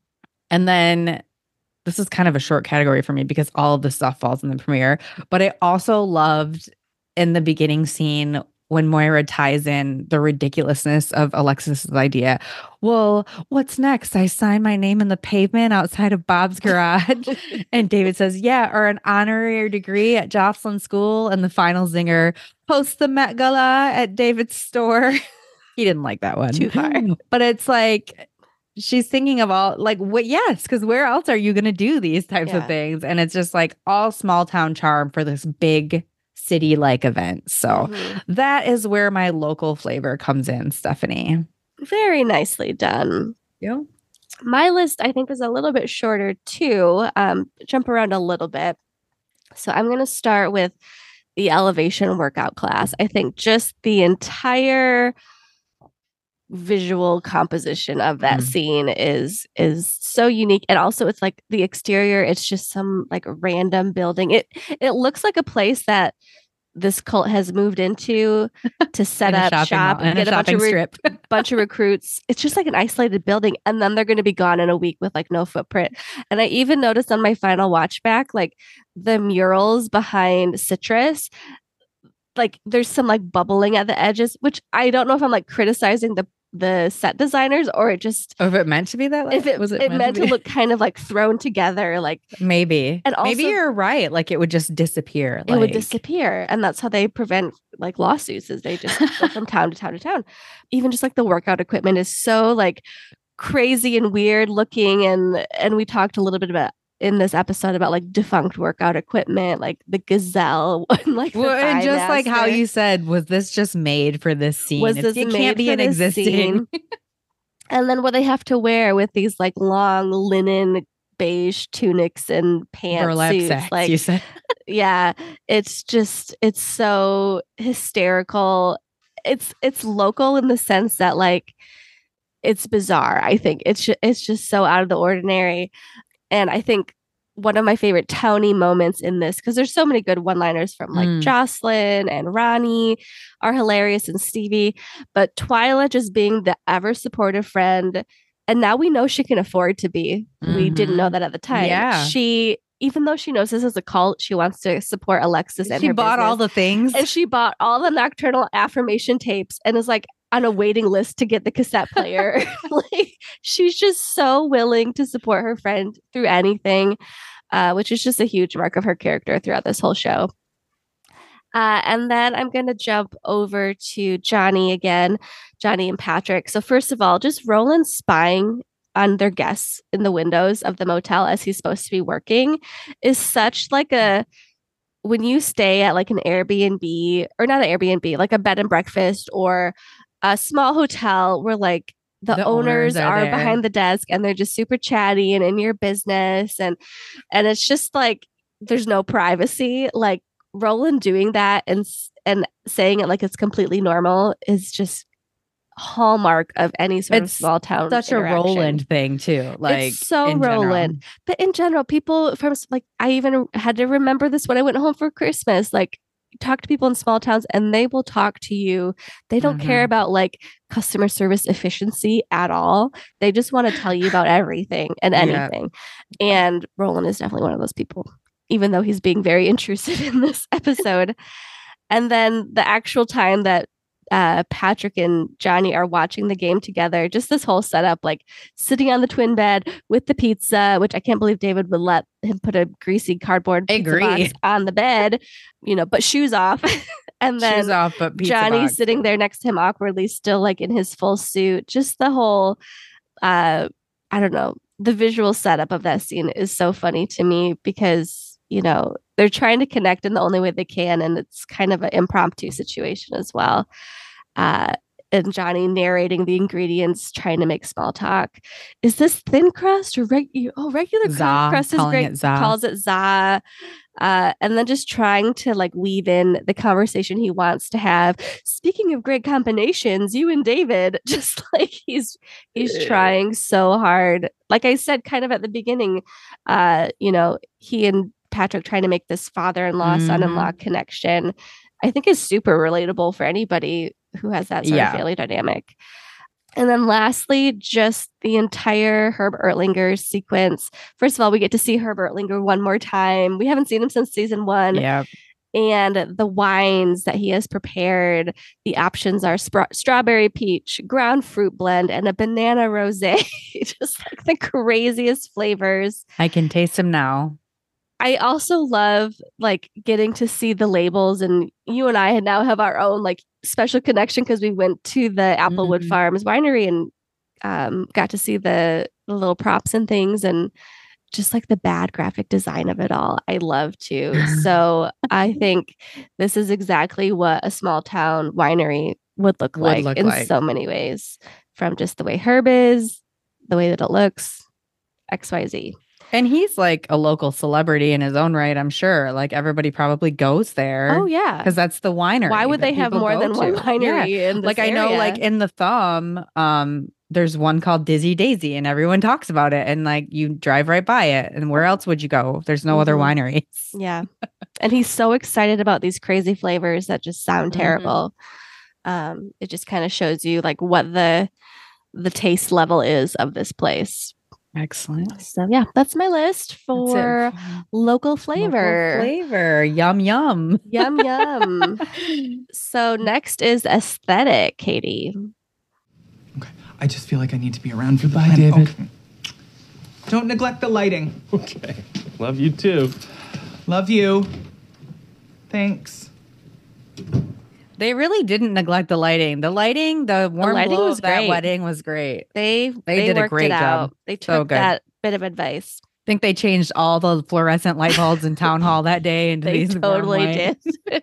then this is kind of a short category for me because all of the stuff falls in the premiere. But I also loved in the beginning scene when Moira ties in the ridiculousness of Alexis's idea. Well, what's next? I sign my name in the pavement outside of Bob's garage. And David says, yeah, or an honorary degree at Jocelyn School. And the final zinger, post the Met Gala at David's store. He didn't like that one. Too far. But it's like, she's thinking of all like, what? Yes, because where else are you going to do these types of things? And it's just like all small town charm for this big city-like event. So that is where my local flavor comes in, Stephanie. Very nicely done. Yeah. My list, I think, is a little bit shorter too. Jump around a little bit. So I'm going to start with the elevation workout class. I think just the entire visual composition of that scene is so unique. And also it's like the exterior, it's just some like random building. It looks like a place that this cult has moved into to set up shop and get a bunch of recruits. It's just like an isolated building. And then they're going to be gone in a week with like no footprint. And I even noticed on my final watch back, like the murals behind Citrus, like there's some like bubbling at the edges, which I don't know if I'm like criticizing the set designers or it just if it meant to be that, if it was meant to look kind of like thrown together, like maybe. And also, maybe you're right, like it would just disappear. It would disappear, and that's how they prevent like lawsuits, is they just go from town to town to town. Even just like the workout equipment is so like crazy and weird looking, and we talked a little bit about in this episode about like defunct workout equipment, like the Gazelle, like and just like how you said, was this just made for this scene? It can't be an existing. And then what they have to wear with these like long linen beige tunics and pants suits, like you said. Yeah, it's so hysterical. It's local in the sense that like it's bizarre. I think it's just so out of the ordinary. And I think one of my favorite townie moments in this, because there's so many good one-liners from like Jocelyn and Ronnie are hilarious, and Stevie, but Twyla just being the ever supportive friend. And now we know she can afford to be. We didn't know that at the time. Yeah. Even though she knows this is a cult, she wants to support Alexis and her bought business. all the things. And she bought all the Nocturnal affirmation tapes and is like on a waiting list to get the cassette player. Like she's just so willing to support her friend through anything, which is just a huge mark of her character throughout this whole show. And then I'm going to jump over to Johnny again, Johnny and Patrick. So first of all, just Roland spying on their guests in the windows of the motel as he's supposed to be working is such like when you stay at like an Airbnb, or not an Airbnb, like a bed and breakfast or a small hotel where like the owners are behind the desk and they're just super chatty and in your business. And it's just like, there's no privacy. Like Roland doing that and saying it like it's completely normal is just hallmark of any sort of small town. Such a Roland thing too. Like it's so Roland. But in general, people from like, I even had to remember this when I went home for Christmas. Like, talk to people in small towns and they will talk to you. They don't care about like customer service efficiency at all. They just want to tell you about everything and anything. And Roland is definitely one of those people, even though he's being very intrusive in this episode. And then the actual time that Patrick and Johnny are watching the game together, just this whole setup, like sitting on the twin bed with the pizza, which I can't believe David would let him put a greasy cardboard pizza box on the bed, but shoes off. And then shoes off, but Johnny sitting there next to him awkwardly, still like in his full suit. Just the whole, I don't know, the visual setup of that scene is so funny to me because, they're trying to connect in the only way they can. And it's kind of an impromptu situation as well. And Johnny narrating the ingredients, trying to make small talk. Is this thin crust or regular crust is great. Calls it za. And then just trying to like weave in the conversation he wants to have. Speaking of great combinations, you and David, just like he's trying so hard. Like I said, kind of at the beginning, he and Patrick trying to make this father-in-law, son-in-law connection, I think is super relatable for anybody who has that sort of family dynamic. And then lastly, just the entire Herb Ertlinger sequence. First of all, we get to see Herb Ertlinger one more time. We haven't seen him since season 1. Yeah. And the wines that he has prepared, the options are strawberry peach, ground fruit blend, and a banana rosé. Just like the craziest flavors. I can taste them now. I also love like getting to see the labels, and you and I now have our own like special connection because we went to the Applewood Farms winery and got to see the little props and things, and just like the bad graphic design of it all. I love to. So I think this is exactly what a small town winery would look like in so many ways, from just the way Herb is, the way that it looks, XYZ. And he's like a local celebrity in his own right, I'm sure. Like everybody probably goes there. Oh, yeah. Because that's the winery. Why would they have more than one winery in this Like I know area? like in the Thumb, there's one called Dizzy Daisy and everyone talks about it. And like you drive right by it. And where else would you go? There's no other wineries. Yeah. And he's so excited about these crazy flavors that just sound terrible. It just kind of shows you like what the taste level is of this place. Excellent. So yeah, that's my list for local flavor. Yum, yum. Yum, yum. So next is aesthetic, Katie. Okay. I just feel like I need to be around for the Goodbye, David. Okay. Don't neglect the lighting. Okay. Love you too. Love you. Thanks. They really didn't neglect the lighting. The warm glow of that wedding was great. They did a great job. They took that bit of advice. I think they changed all the fluorescent light bulbs in town hall that day into they these totally did.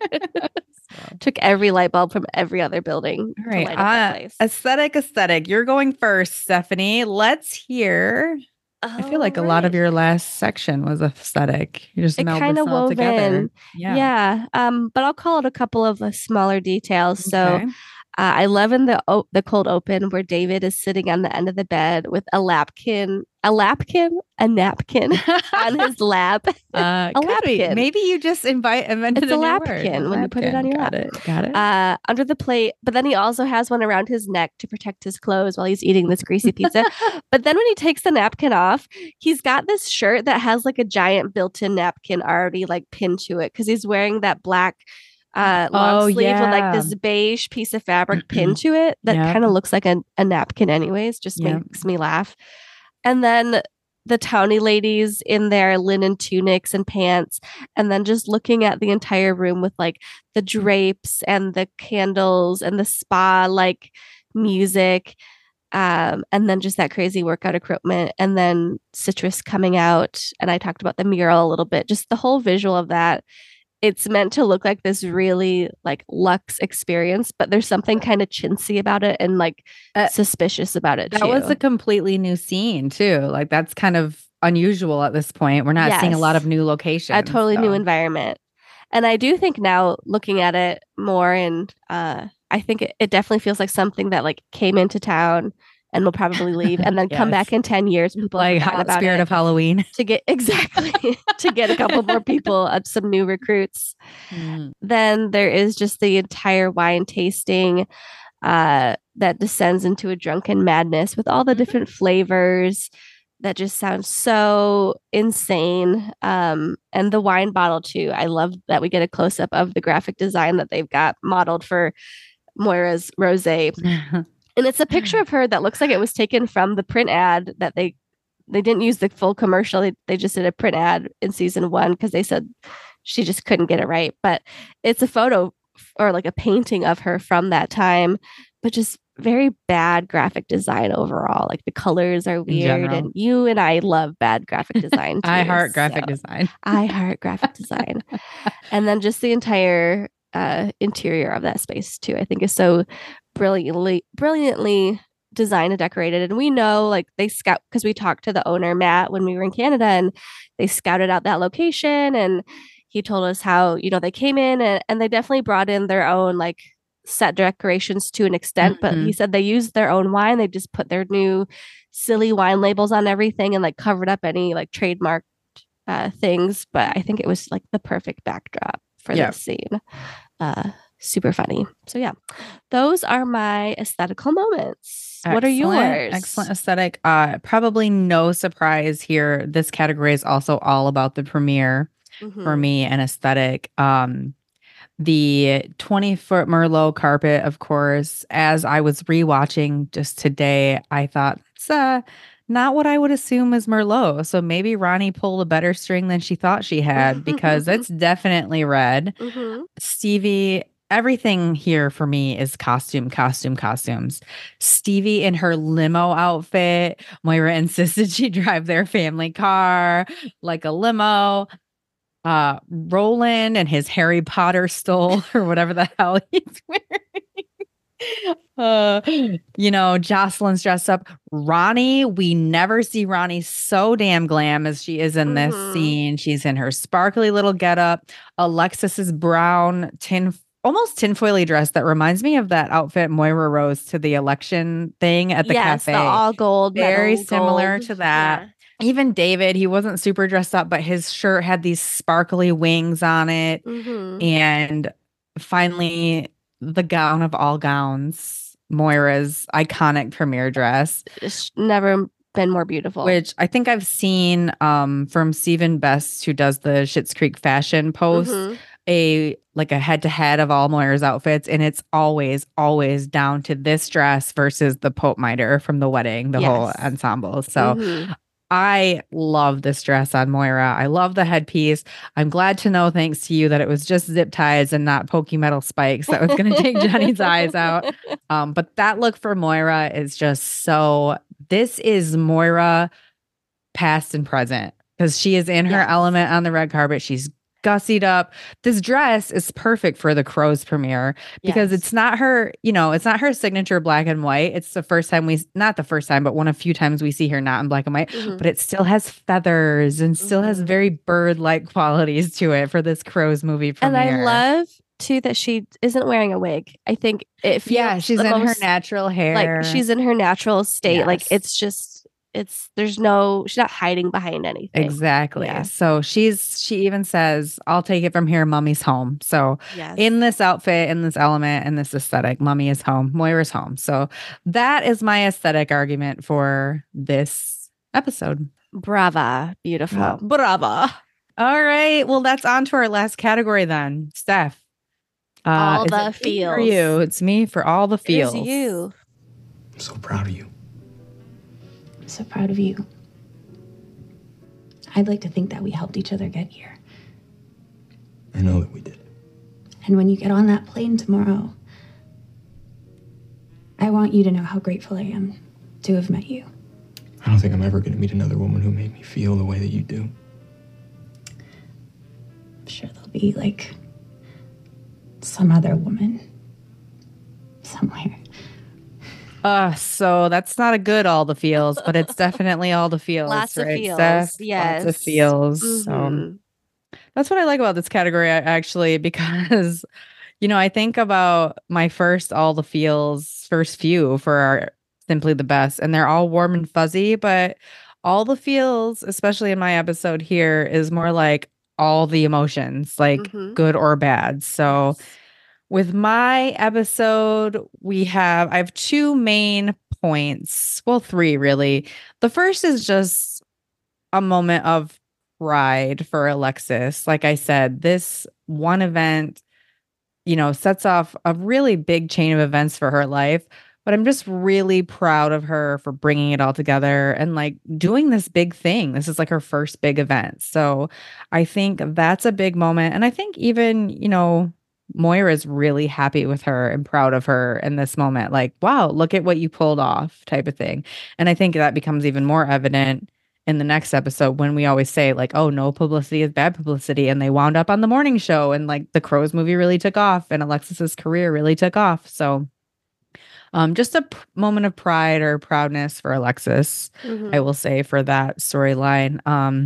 Took every light bulb from every other building. All right. Aesthetic. You're going first, Stephanie. Let's hear. I feel like a lot of your last section was aesthetic. You just melded this all together. Yeah. But I'll call it a couple of smaller details. So I love in the cold open where David is sitting on the end of the bed with a napkin on his lap. A lapkin. Maybe you just invented it's a lapkin when you put it on your lap. Got it. Under the plate. But then he also has one around his neck to protect his clothes while he's eating this greasy pizza. But then when he takes the napkin off, he's got this shirt that has like a giant built-in napkin already like pinned to it because he's wearing that black long sleeve with like this beige piece of fabric pinned to it that kind of looks like a napkin anyways. Just makes me laugh. And then the townie ladies in their linen tunics and pants, and then just looking at the entire room with like the drapes and the candles and the spa like music. And then just that crazy workout equipment, and then Citrus coming out. And I talked about the mural a little bit, just the whole visual of that. It's meant to look like this really like luxe experience, but there's something kind of chintzy about it and like suspicious about it too. That was a completely new scene too. Like that's kind of unusual at this point. We're not seeing a lot of new locations. A totally new environment. And I do think now looking at it more, and I think it definitely feels like something that like came into town and will probably leave and then come back in 10 years when people like Hot Spirit of Halloween to get to get a couple more people, some new recruits. Then there is just the entire wine tasting that descends into a drunken madness with all the different flavors that just sounds so insane. And the wine bottle too. I love that we get a close up of the graphic design that they've got modeled for Moira's rosé. And it's a picture of her that looks like it was taken from the print ad that they didn't use the full commercial. They just did a print ad in season 1 because they said she just couldn't get it right. But it's a photo or like a painting of her from that time, but just very bad graphic design overall. Like the colors are weird, and you and I love bad graphic design too. I heart graphic design. I heart graphic design. And then just the entire interior of that space too, I think is so brilliantly designed and decorated. And we know like they scout, because we talked to the owner Matt when we were in Canada, and they scouted out that location, and he told us how, you know, they came in and they definitely brought in their own like set decorations to an extent, but he said they used their own wine. They just put their new silly wine labels on everything and like covered up any like trademark things. But I think it was like the perfect backdrop for this scene. Super funny. So yeah, those are my aesthetical moments. What are yours? Excellent aesthetic. Probably no surprise here. This category is also all about the premiere for me and aesthetic. The 20-foot Merlot carpet, of course. As I was rewatching just today, I thought it's not what I would assume is Merlot. So maybe Ronnie pulled a better string than she thought she had, because it's definitely red. Stevie, everything here for me is costumes. Stevie in her limo outfit. Moira insisted she drive their family car like a limo. Roland and his Harry Potter stole or whatever the hell he's wearing. You know, Jocelyn's dressed up. Ronnie, we never see Ronnie so damn glam as she is in this scene. She's in her sparkly little getup. Alexis's brown almost tinfoily dress that reminds me of that outfit Moira rose to the election thing at the cafe. The all gold, very similar to that. Yeah. Even David, he wasn't super dressed up, but his shirt had these sparkly wings on it. And finally, the gown of all gowns, Moira's iconic premiere dress. It's never been more beautiful. Which I think I've seen from Stephen Best, who does the Schitt's Creek fashion post, a head-to-head of all Moira's outfits. And it's always down to this dress versus the Pope Mitre from the wedding, the whole ensemble. So I love this dress on Moira. I love the headpiece. I'm glad to know, thanks to you, that it was just zip ties and not pokey metal spikes that was going to take Johnny's eyes out. But that look for Moira is just so... This is Moira past and present, because she is in her element on the red carpet. She's gussied up. This dress is perfect for the Crows premiere because it's not her, it's not her signature black and white. It's the first time not the first time, but one of few times we see her not in black and white, but it still has feathers and still has very bird-like qualities to it for this Crows movie premiere. And I love too that she isn't wearing a wig. I think it feels she's in her natural hair. Like she's in her natural state. Like she's not hiding behind anything. Exactly. Yeah. So she even says, I'll take it from here. Mummy's home. So in this outfit, in this element, in this aesthetic, Mummy is home. Moira's home. So that is my aesthetic argument for this episode. Brava. Beautiful. Brava. All right. Well, that's on to our last category then. Steph. All the feels. For you. It's me for all the feels. It's you. I'm so proud of you. I'm so proud of you. I'd like to think that we helped each other get here. I know that we did. And when you get on that plane tomorrow, I want you to know how grateful I am to have met you. I don't think I'm ever going to meet another woman who made me feel the way that you do. I'm sure there'll be, like, some other woman somewhere. So that's not a good all the feels, but it's definitely all the feels. Lots of right, feels. Steph? Yes. Lots of feels. So that's what I like about this category, actually, because, I think about my first all the feels, first few for our Simply the Best, and they're all warm and fuzzy, but all the feels, especially in my episode here, is more like all the emotions, like good or bad. So with my episode, I have two main points. Well, three really. The first is just a moment of pride for Alexis. Like I said, this one event, sets off a really big chain of events for her life. But I'm just really proud of her for bringing it all together and like doing this big thing. This is like her first big event. So I think that's a big moment. And I think even, Moira's really happy with her and proud of her in this moment. Like, wow, look at what you pulled off type of thing. And I think that becomes even more evident in the next episode when we always say like, oh, no publicity is bad publicity. And they wound up on the morning show and like the Crows movie really took off and Alexis's career really took off. So just a moment of pride or proudness for Alexis, I will say, for that storyline.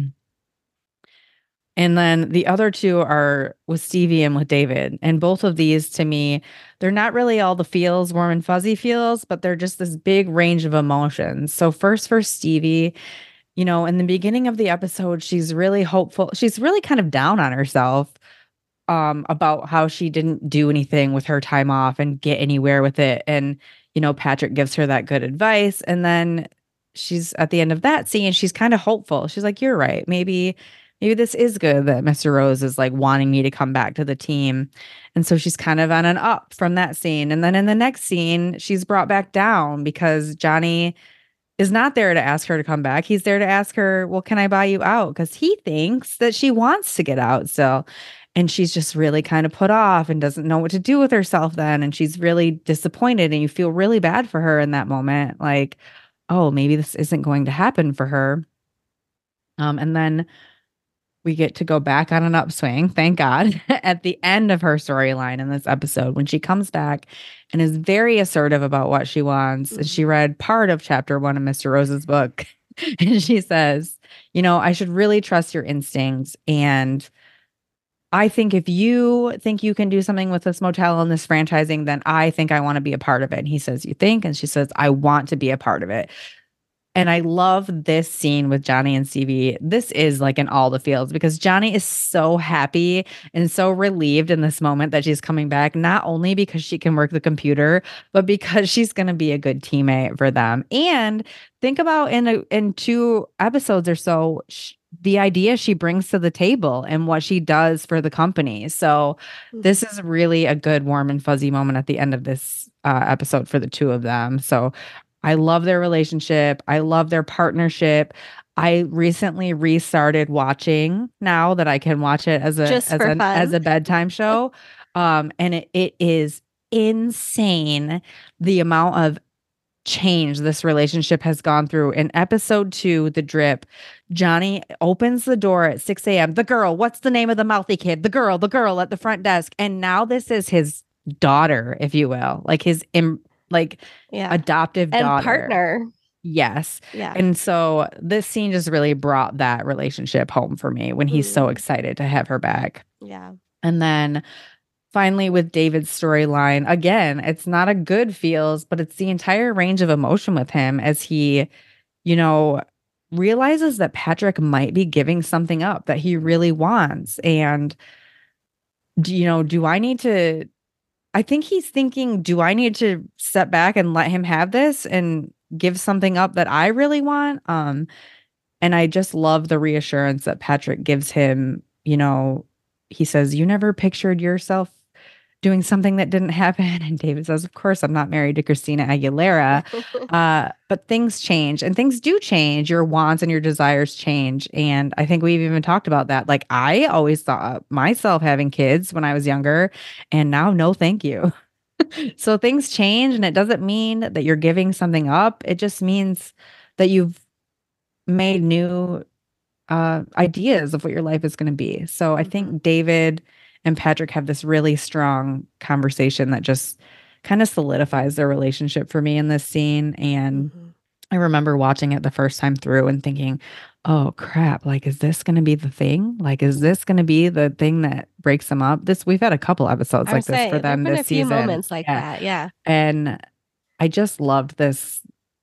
And then the other two are with Stevie and with David. And both of these, to me, they're not really all the feels, warm and fuzzy feels, but they're just this big range of emotions. So first for Stevie, in the beginning of the episode, she's really hopeful. She's really kind of down on herself about how she didn't do anything with her time off and get anywhere with it. And, Patrick gives her that good advice. And then she's at the end of that scene, she's kind of hopeful. She's like, you're right. Maybe this is good that Mr. Rose is like wanting me to come back to the team. And so she's kind of on an up from that scene. And then in the next scene, she's brought back down because Johnny is not there to ask her to come back. He's there to ask her, well, can I buy you out? Because he thinks that she wants to get out still. And she's just really kind of put off and doesn't know what to do with herself then. And she's really disappointed and you feel really bad for her in that moment. Like, oh, maybe this isn't going to happen for her. And then we get to go back on an upswing, thank God, at the end of her storyline in this episode when she comes back and is very assertive about what she wants. And she read part of chapter 1 of Mr. Rose's book. And she says, I should really trust your instincts. And I think if you think you can do something with this motel and this franchising, then I think I want to be a part of it. And he says, you think? And she says, I want to be a part of it. And I love this scene with Johnny and Stevie. This is like in all the fields because Johnny is so happy and so relieved in this moment that she's coming back, not only because she can work the computer, but because she's going to be a good teammate for them. And think about in 2 episodes or so, the idea she brings to the table and what she does for the company. So this is really a good warm and fuzzy moment at the end of this episode for the two of them. So I love their relationship. I love their partnership. I recently restarted watching now that I can watch it as a bedtime show. And it is insane the amount of change this relationship has gone through. In episode 2, The Drip, Johnny opens the door at 6 a.m. The girl, what's the name of the mouthy kid? The girl at the front desk. And now this is his daughter, if you will, like his adoptive daughter. And partner. Yes. Yeah. And so this scene just really brought that relationship home for me when he's so excited to have her back. Yeah. And then finally, with David's storyline, again, it's not a good feels, but it's the entire range of emotion with him as he, realizes that Patrick might be giving something up that he really wants. And, do I need to, I think he's thinking, do I need to step back and let him have this and give something up that I really want? And I just love the reassurance that Patrick gives him. He says, you never pictured yourself doing something that didn't happen. And David says, of course, I'm not married to Christina Aguilera. But things change and things do change. Your wants and your desires change. And I think we've even talked about that. Like I always thought myself having kids when I was younger and now, no, thank you. So things change, and it doesn't mean that you're giving something up. It just means that you've made new ideas of what your life is going to be. So I think David and Patrick have this really strong conversation that just kind of solidifies their relationship for me in this scene. And I remember watching it the first time through and thinking, oh crap, like, is this going to be the thing? Like, is this going to be the thing that breaks them up? We've had a couple episodes like this for them this season. Moments like that. Yeah. And I just loved this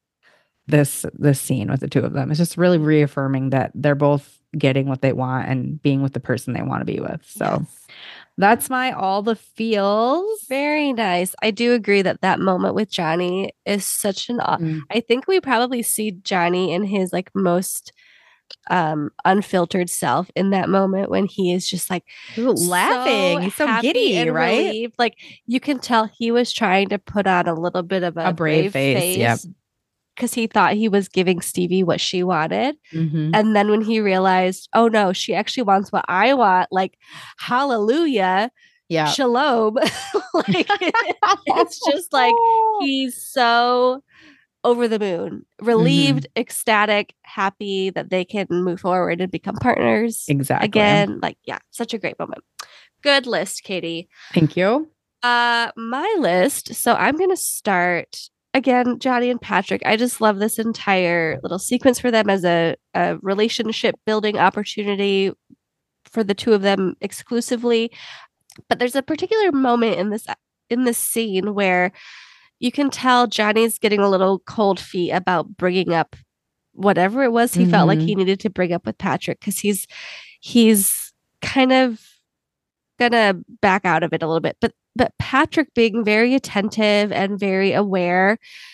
scene with the two of them. It's just really reaffirming that they're both getting what they want and being with the person they want to be with. So that's my all the feels. Very nice. I do agree that moment with Johnny is such an I think we probably see Johnny in his like most unfiltered self in that moment when he is just like laughing. He's so giddy, right? Relieved. Like you can tell he was trying to put on a little bit of a brave face. Yep. Because he thought he was giving Stevie what she wanted. And then when he realized, oh no, she actually wants what I want, like, hallelujah, shalom. Like, it's just like, he's so over the moon, relieved, ecstatic, happy that they can move forward and become partners. Exactly. Again, like, yeah, such a great moment. Good list, Katie. Thank you. My list. So I'm going to start again, Johnny and Patrick. I just love this entire little sequence for them as a relationship building opportunity for the two of them exclusively. But there's a particular moment in this scene where you can tell Johnny's getting a little cold feet about bringing up whatever it was he felt like he needed to bring up with Patrick, because he's kind of gonna back out of it a little bit. But Patrick, being very attentive and very aware,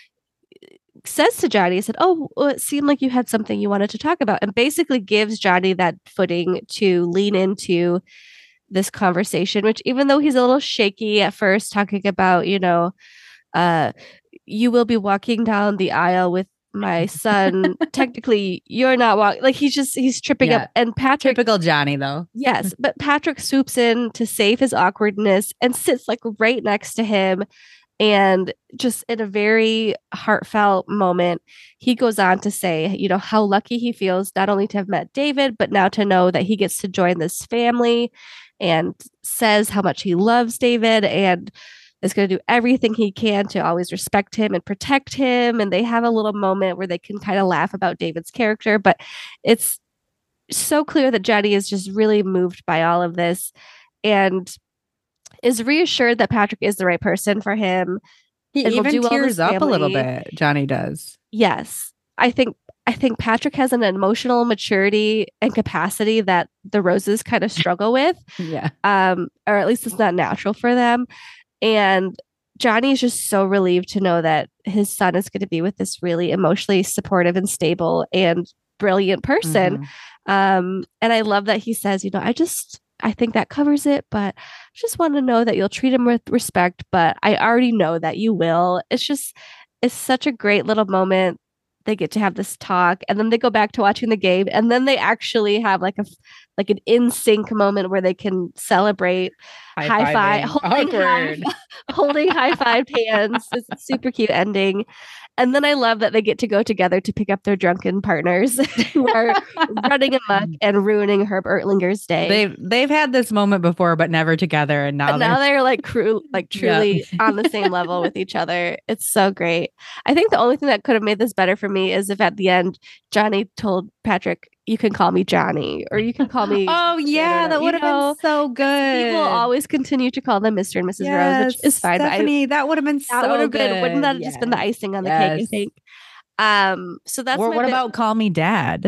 says to Johnny, he said, oh, well, it seemed like you had something you wanted to talk about, and basically gives Johnny that footing to lean into this conversation, which, even though he's a little shaky at first, talking about, you will be walking down the aisle with my son. Technically, you're not walking. Like, he's tripping up. And Patrick, typical Johnny, though. Yes, but Patrick swoops in to save his awkwardness and sits like right next to him. And just in a very heartfelt moment, he goes on to say, how lucky he feels not only to have met David, but now to know that he gets to join this family, and says how much he loves David and is going to do everything he can to always respect him and protect him. And they have a little moment where they can kind of laugh about David's character, but it's so clear that Johnny is just really moved by all of this and is reassured that Patrick is the right person for him. He even tears up a little bit. Johnny does. Yes. I think Patrick has an emotional maturity and capacity that the Roses kind of struggle with. Yeah. Or at least it's not natural for them. And Johnny is just so relieved to know that his son is going to be with this really emotionally supportive and stable and brilliant person. And I love that he says, I think that covers it, but I just want to know that you'll treat him with respect, but I already know that you will. It's such a great little moment. They get to have this talk, and then they go back to watching the game, and then they actually have like an in sync moment where they can celebrate, high five, holding high five hands. It's a super cute ending. And then I love that they get to go together to pick up their drunken partners who are running amok and ruining Herb Ertlinger's day. They've had this moment before, but never together, and now they're like truly on the same level with each other. It's so great. I think the only thing that could have made this better for me is if at the end Johnny told Patrick, "You can call me Johnny, or you can call me." Oh yeah, that would have been so good. He will always continue to call them Mr. and Mrs. Rose, which is fine. Stephanie, that would have been so good. Wouldn't that have just been the icing on the cake? I think. So that's what about call me Dad?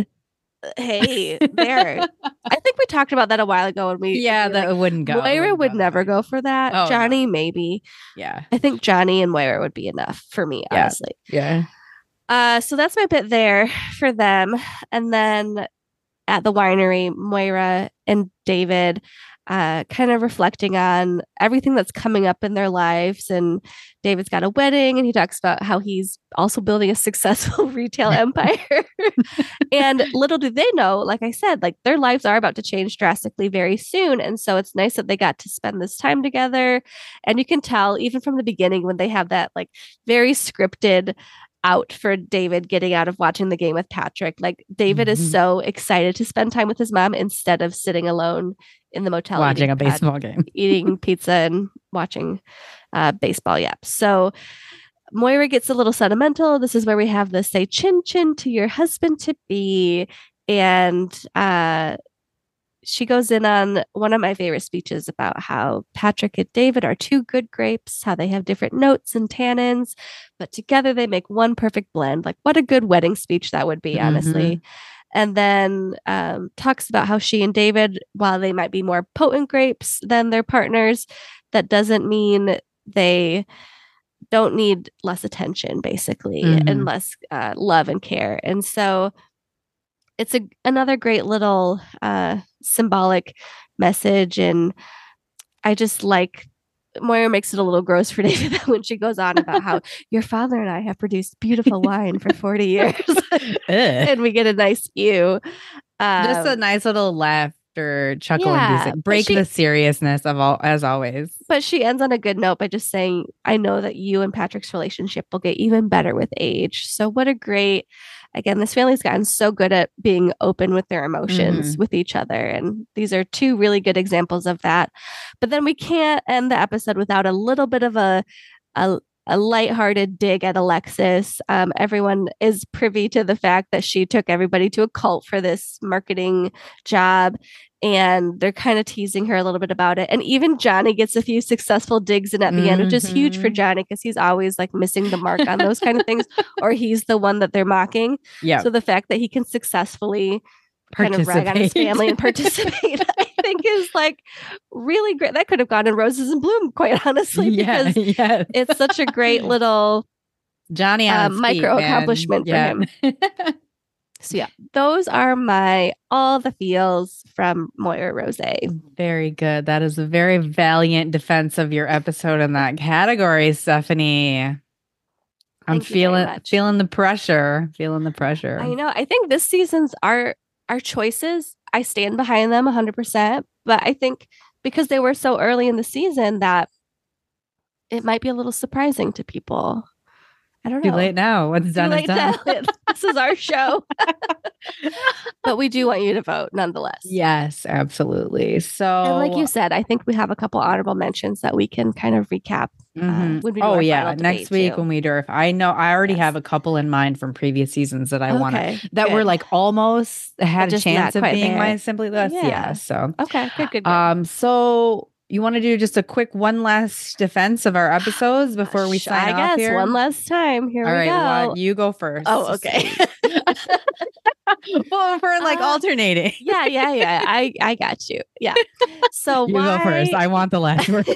Hey, there. I think we talked about that a while ago when we. Yeah, that wouldn't go. Moira would never go for that. Oh, Johnny, maybe. Yeah, I think Johnny and Moira would be enough for me, honestly. Yeah. So that's my bit there for them, and then at the winery, Moira and David kind of reflecting on everything that's coming up in their lives. And David's got a wedding, and he talks about how he's also building a successful retail empire. And little do they know, like I said, like their lives are about to change drastically very soon. And so it's nice that they got to spend this time together. And you can tell even from the beginning when they have that like very scripted out for David getting out of watching the game with Patrick. Like David is so excited to spend time with his mom instead of sitting alone in the motel watching a baseball game, eating pizza and watching baseball. Yeah. So Moira gets a little sentimental. This is where we have the say chin chin to your husband to be. And she goes in on one of my favorite speeches about how Patrick and David are two good grapes, how they have different notes and tannins, but together they make one perfect blend. Like what a good wedding speech that would be, honestly. And then talks about how she and David, while they might be more potent grapes than their partners, that doesn't mean they don't need less attention, basically, and less love and care. And so it's another great little symbolic message. And I just like Moira makes it a little gross for David when she goes on about how your father and I have produced beautiful wine for 40 years. And we get a nice ew. Just a nice little laughter, chuckle inducing. Break the seriousness of all, as always. But she ends on a good note by just saying, I know that you and Patrick's relationship will get even better with age. So what a great, again, this family's gotten so good at being open with their emotions with each other. And these are two really good examples of that. But then we can't end the episode without a little bit of a lighthearted dig at Alexis. Everyone is privy to the fact that she took everybody to a cult for this marketing job. And they're kind of teasing her a little bit about it. And even Johnny gets a few successful digs in at the end, which is huge for Johnny because he's always like missing the mark on those kind of things, or he's the one that they're mocking. Yeah. So the fact that he can successfully kind of rag on his family and participate, I think is like really great. That could have gone in Roses and Bloom, quite honestly, because it's such a great little Johnny micro accomplishment for him. So yeah, those are my all the feels from Moira Rose. Very good. That is a very valiant defense of your episode in that category, Stephanie. I'm feeling the pressure. Feeling the pressure. I know. I think this season's our choices, I stand behind them 100%. But I think because they were so early in the season that it might be a little surprising to people. I don't know. Too late now. What's done is done. This is our show. But we do want you to vote nonetheless. Yes, absolutely. So, and like you said, I think we have a couple honorable mentions that we can kind of recap. When we do next week when we do. I know I already have a couple in mind from previous seasons that I want that were like almost had a chance of being my Simply List. Yeah. So okay, good. So you want to do just a quick one last defense of our episodes before we sign off here? One last time. Here we go. All right, well, you go first. Oh, okay. Well, for like alternating. Yeah. I got you. Yeah. So you go first. I want the last word.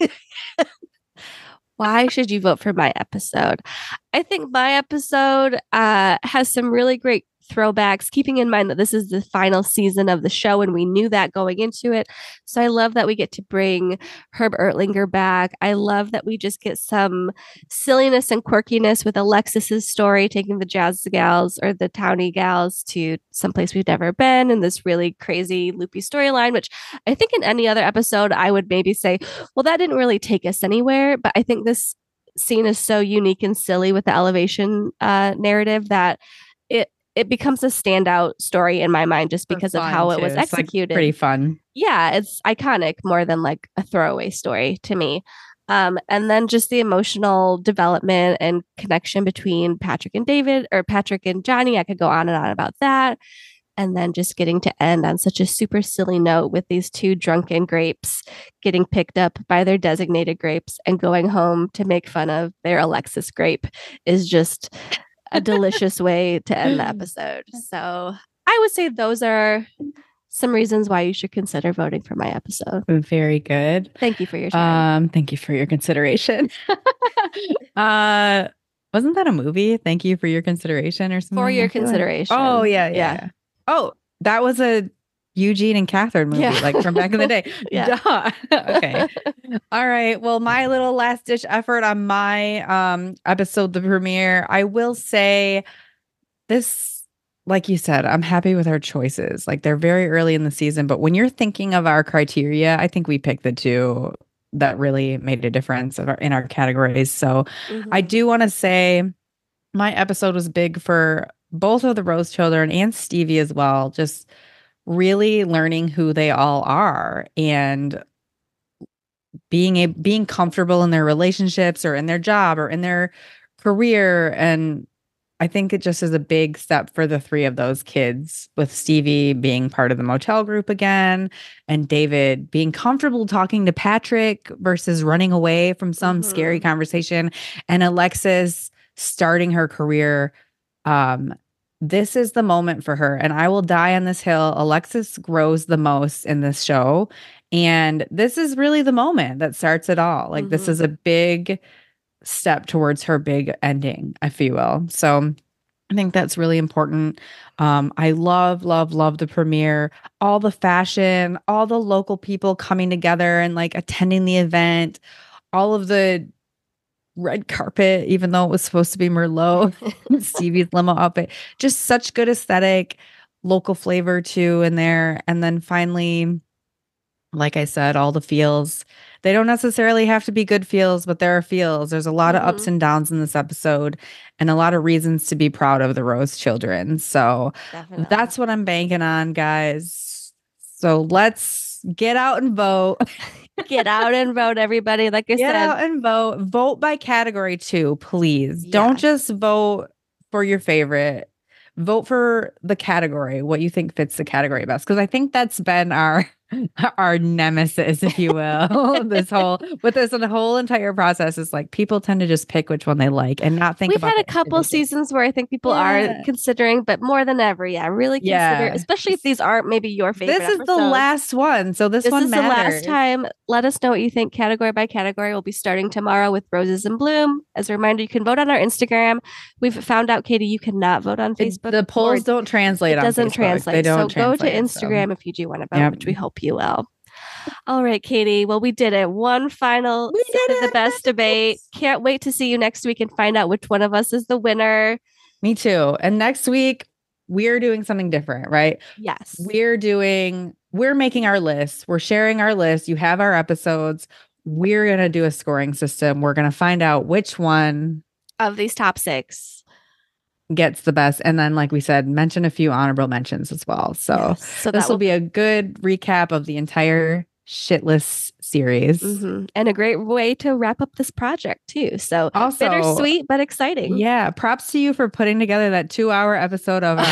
Why should you vote for my episode? I think my episode has some really great throwbacks, keeping in mind that this is the final season of the show and we knew that going into it. So I love that we get to bring Herb Ertlinger back. I love that we just get some silliness and quirkiness with Alexis's story, taking the Jazz Gals or the Townie Gals to someplace we've never been in this really crazy loopy storyline, which I think in any other episode I would maybe say, well, that didn't really take us anywhere. But I think this scene is so unique and silly with the elevation narrative that it becomes a standout story in my mind just because of how it was executed. Like pretty fun. Yeah, it's iconic more than like a throwaway story to me. And then just the emotional development and connection between Patrick and David or Patrick and Johnny. I could go on and on about that. And then just getting to end on such a super silly note with these two drunken grapes getting picked up by their designated grapes and going home to make fun of their Alexis grape is just a delicious way to end the episode. So I would say those are some reasons why you should consider voting for my episode. Very good. Thank you for your time. Thank you for your consideration. Wasn't that a movie? Thank you for your consideration or something? For your consideration. Oh, yeah. Oh, that was a Eugene and Catherine movie, like from back in the day. Yeah. Duh. Okay. All right. Well, my little last ditch effort on my episode, the premiere, I will say this, like you said, I'm happy with our choices. Like they're very early in the season, but when you're thinking of our criteria, I think we picked the two that really made a difference in our categories. So I do want to say my episode was big for both of the Rose children and Stevie as well. Just really learning who they all are and being comfortable in their relationships or in their job or in their career. And I think it just is a big step for the three of those kids, with Stevie being part of the motel group again and David being comfortable talking to Patrick versus running away from some scary conversation, and Alexis starting her career. This is the moment for her, and I will die on this hill. Alexis grows the most in this show, and this is really the moment that starts it all. Like this is a big step towards her big ending, if you will. So I think that's really important. I love the premiere, all the fashion, all the local people coming together and like attending the event, all of the red carpet, even though it was supposed to be Merlot, Stevie's limo outfit, just such good aesthetic, local flavor too in there. And then finally, like I said, all the feels. They don't necessarily have to be good feels, but there are feels. There's a lot of ups and downs in this episode and a lot of reasons to be proud of the Rose children. So that's what I'm banking on, guys. So let's get out and vote. Get out and vote, everybody. Like I said, get out and vote. Vote by category too, please. Don't just vote for your favorite. Vote for the category, what you think fits the category best. Because I think that's been our nemesis, if you will. This whole entire process is like people tend to just pick which one they like and not think about. We've had a couple seasons where I think people are considering, but more than ever, really consider, especially if these aren't maybe your favorite. This is the last one, so this one matters. The last time. Let us know what you think category by category. We'll be starting tomorrow with Roses in Bloom. As a reminder, you can vote on our Instagram. We've found out, Katie, you cannot vote on Facebook. The polls don't translate. It doesn't translate. They don't go translate, to Instagram if you do want to vote, which we hope you will. All right, Katie. Well, we did it. One final the best debate. Can't wait to see you next week and find out which one of us is the winner. Me too. And next week, we're doing something different, right? Yes. We're making our list. We're sharing our list. You have our episodes. We're going to do a scoring system. We're going to find out which one of these top 6 gets the best. And then, like we said, mention a few honorable mentions as well. So this will be a good recap of the entire Shitless series. And a great way to wrap up this project too. So also bittersweet, but exciting. Yeah. Props to you for putting together that 2-hour episode of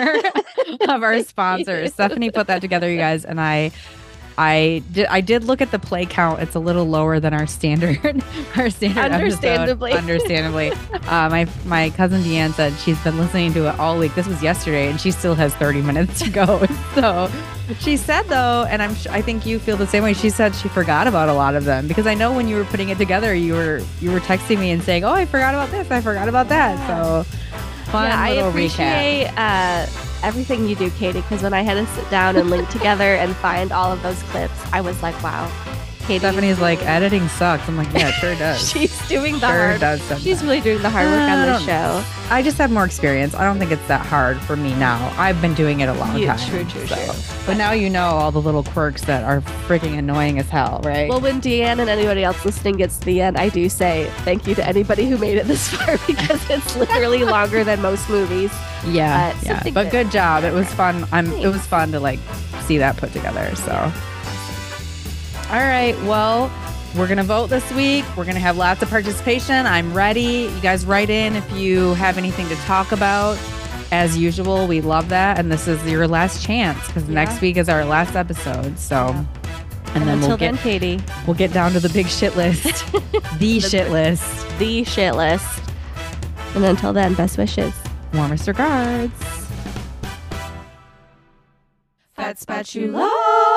our sponsors. Stephanie put that together, you guys. And I did look at the play count. It's a little lower than our standard understandably episode. Understandably. My cousin Deanne said she's been listening to it all week. This was yesterday and she still has 30 minutes to go. So she said though, and I think you feel the same way, she said she forgot about a lot of them, because I know when you were putting it together, you were texting me and saying, oh, I forgot about this, I forgot about that. So fun I little appreciate everything you do, Katie, because when I had to sit down and link together and find all of those clips, I was like, wow. Katie, Stephanie's like, editing sucks. I'm like, yeah, it sure does. She's doing the hard work. She's really doing the hard work on the show. I just have more experience. I don't think it's that hard for me now. I've been doing it a long time. True. But now you know all the little quirks that are freaking annoying as hell, right? Well, when Deanne and anybody else listening gets to the end, I do say thank you to anybody who made it this far, because it's literally longer than most movies. Yeah. But good job. It was fun. It was fun to like see that put together. So. All right. Well, we're going to vote this week. We're going to have lots of participation. I'm ready. You guys write in if you have anything to talk about. As usual, we love that. And this is your last chance, because next week is our last episode. So, and then Katie, we'll get down to the big shit list, the shit list. And until then, best wishes. Warmest regards. Fat Spatula.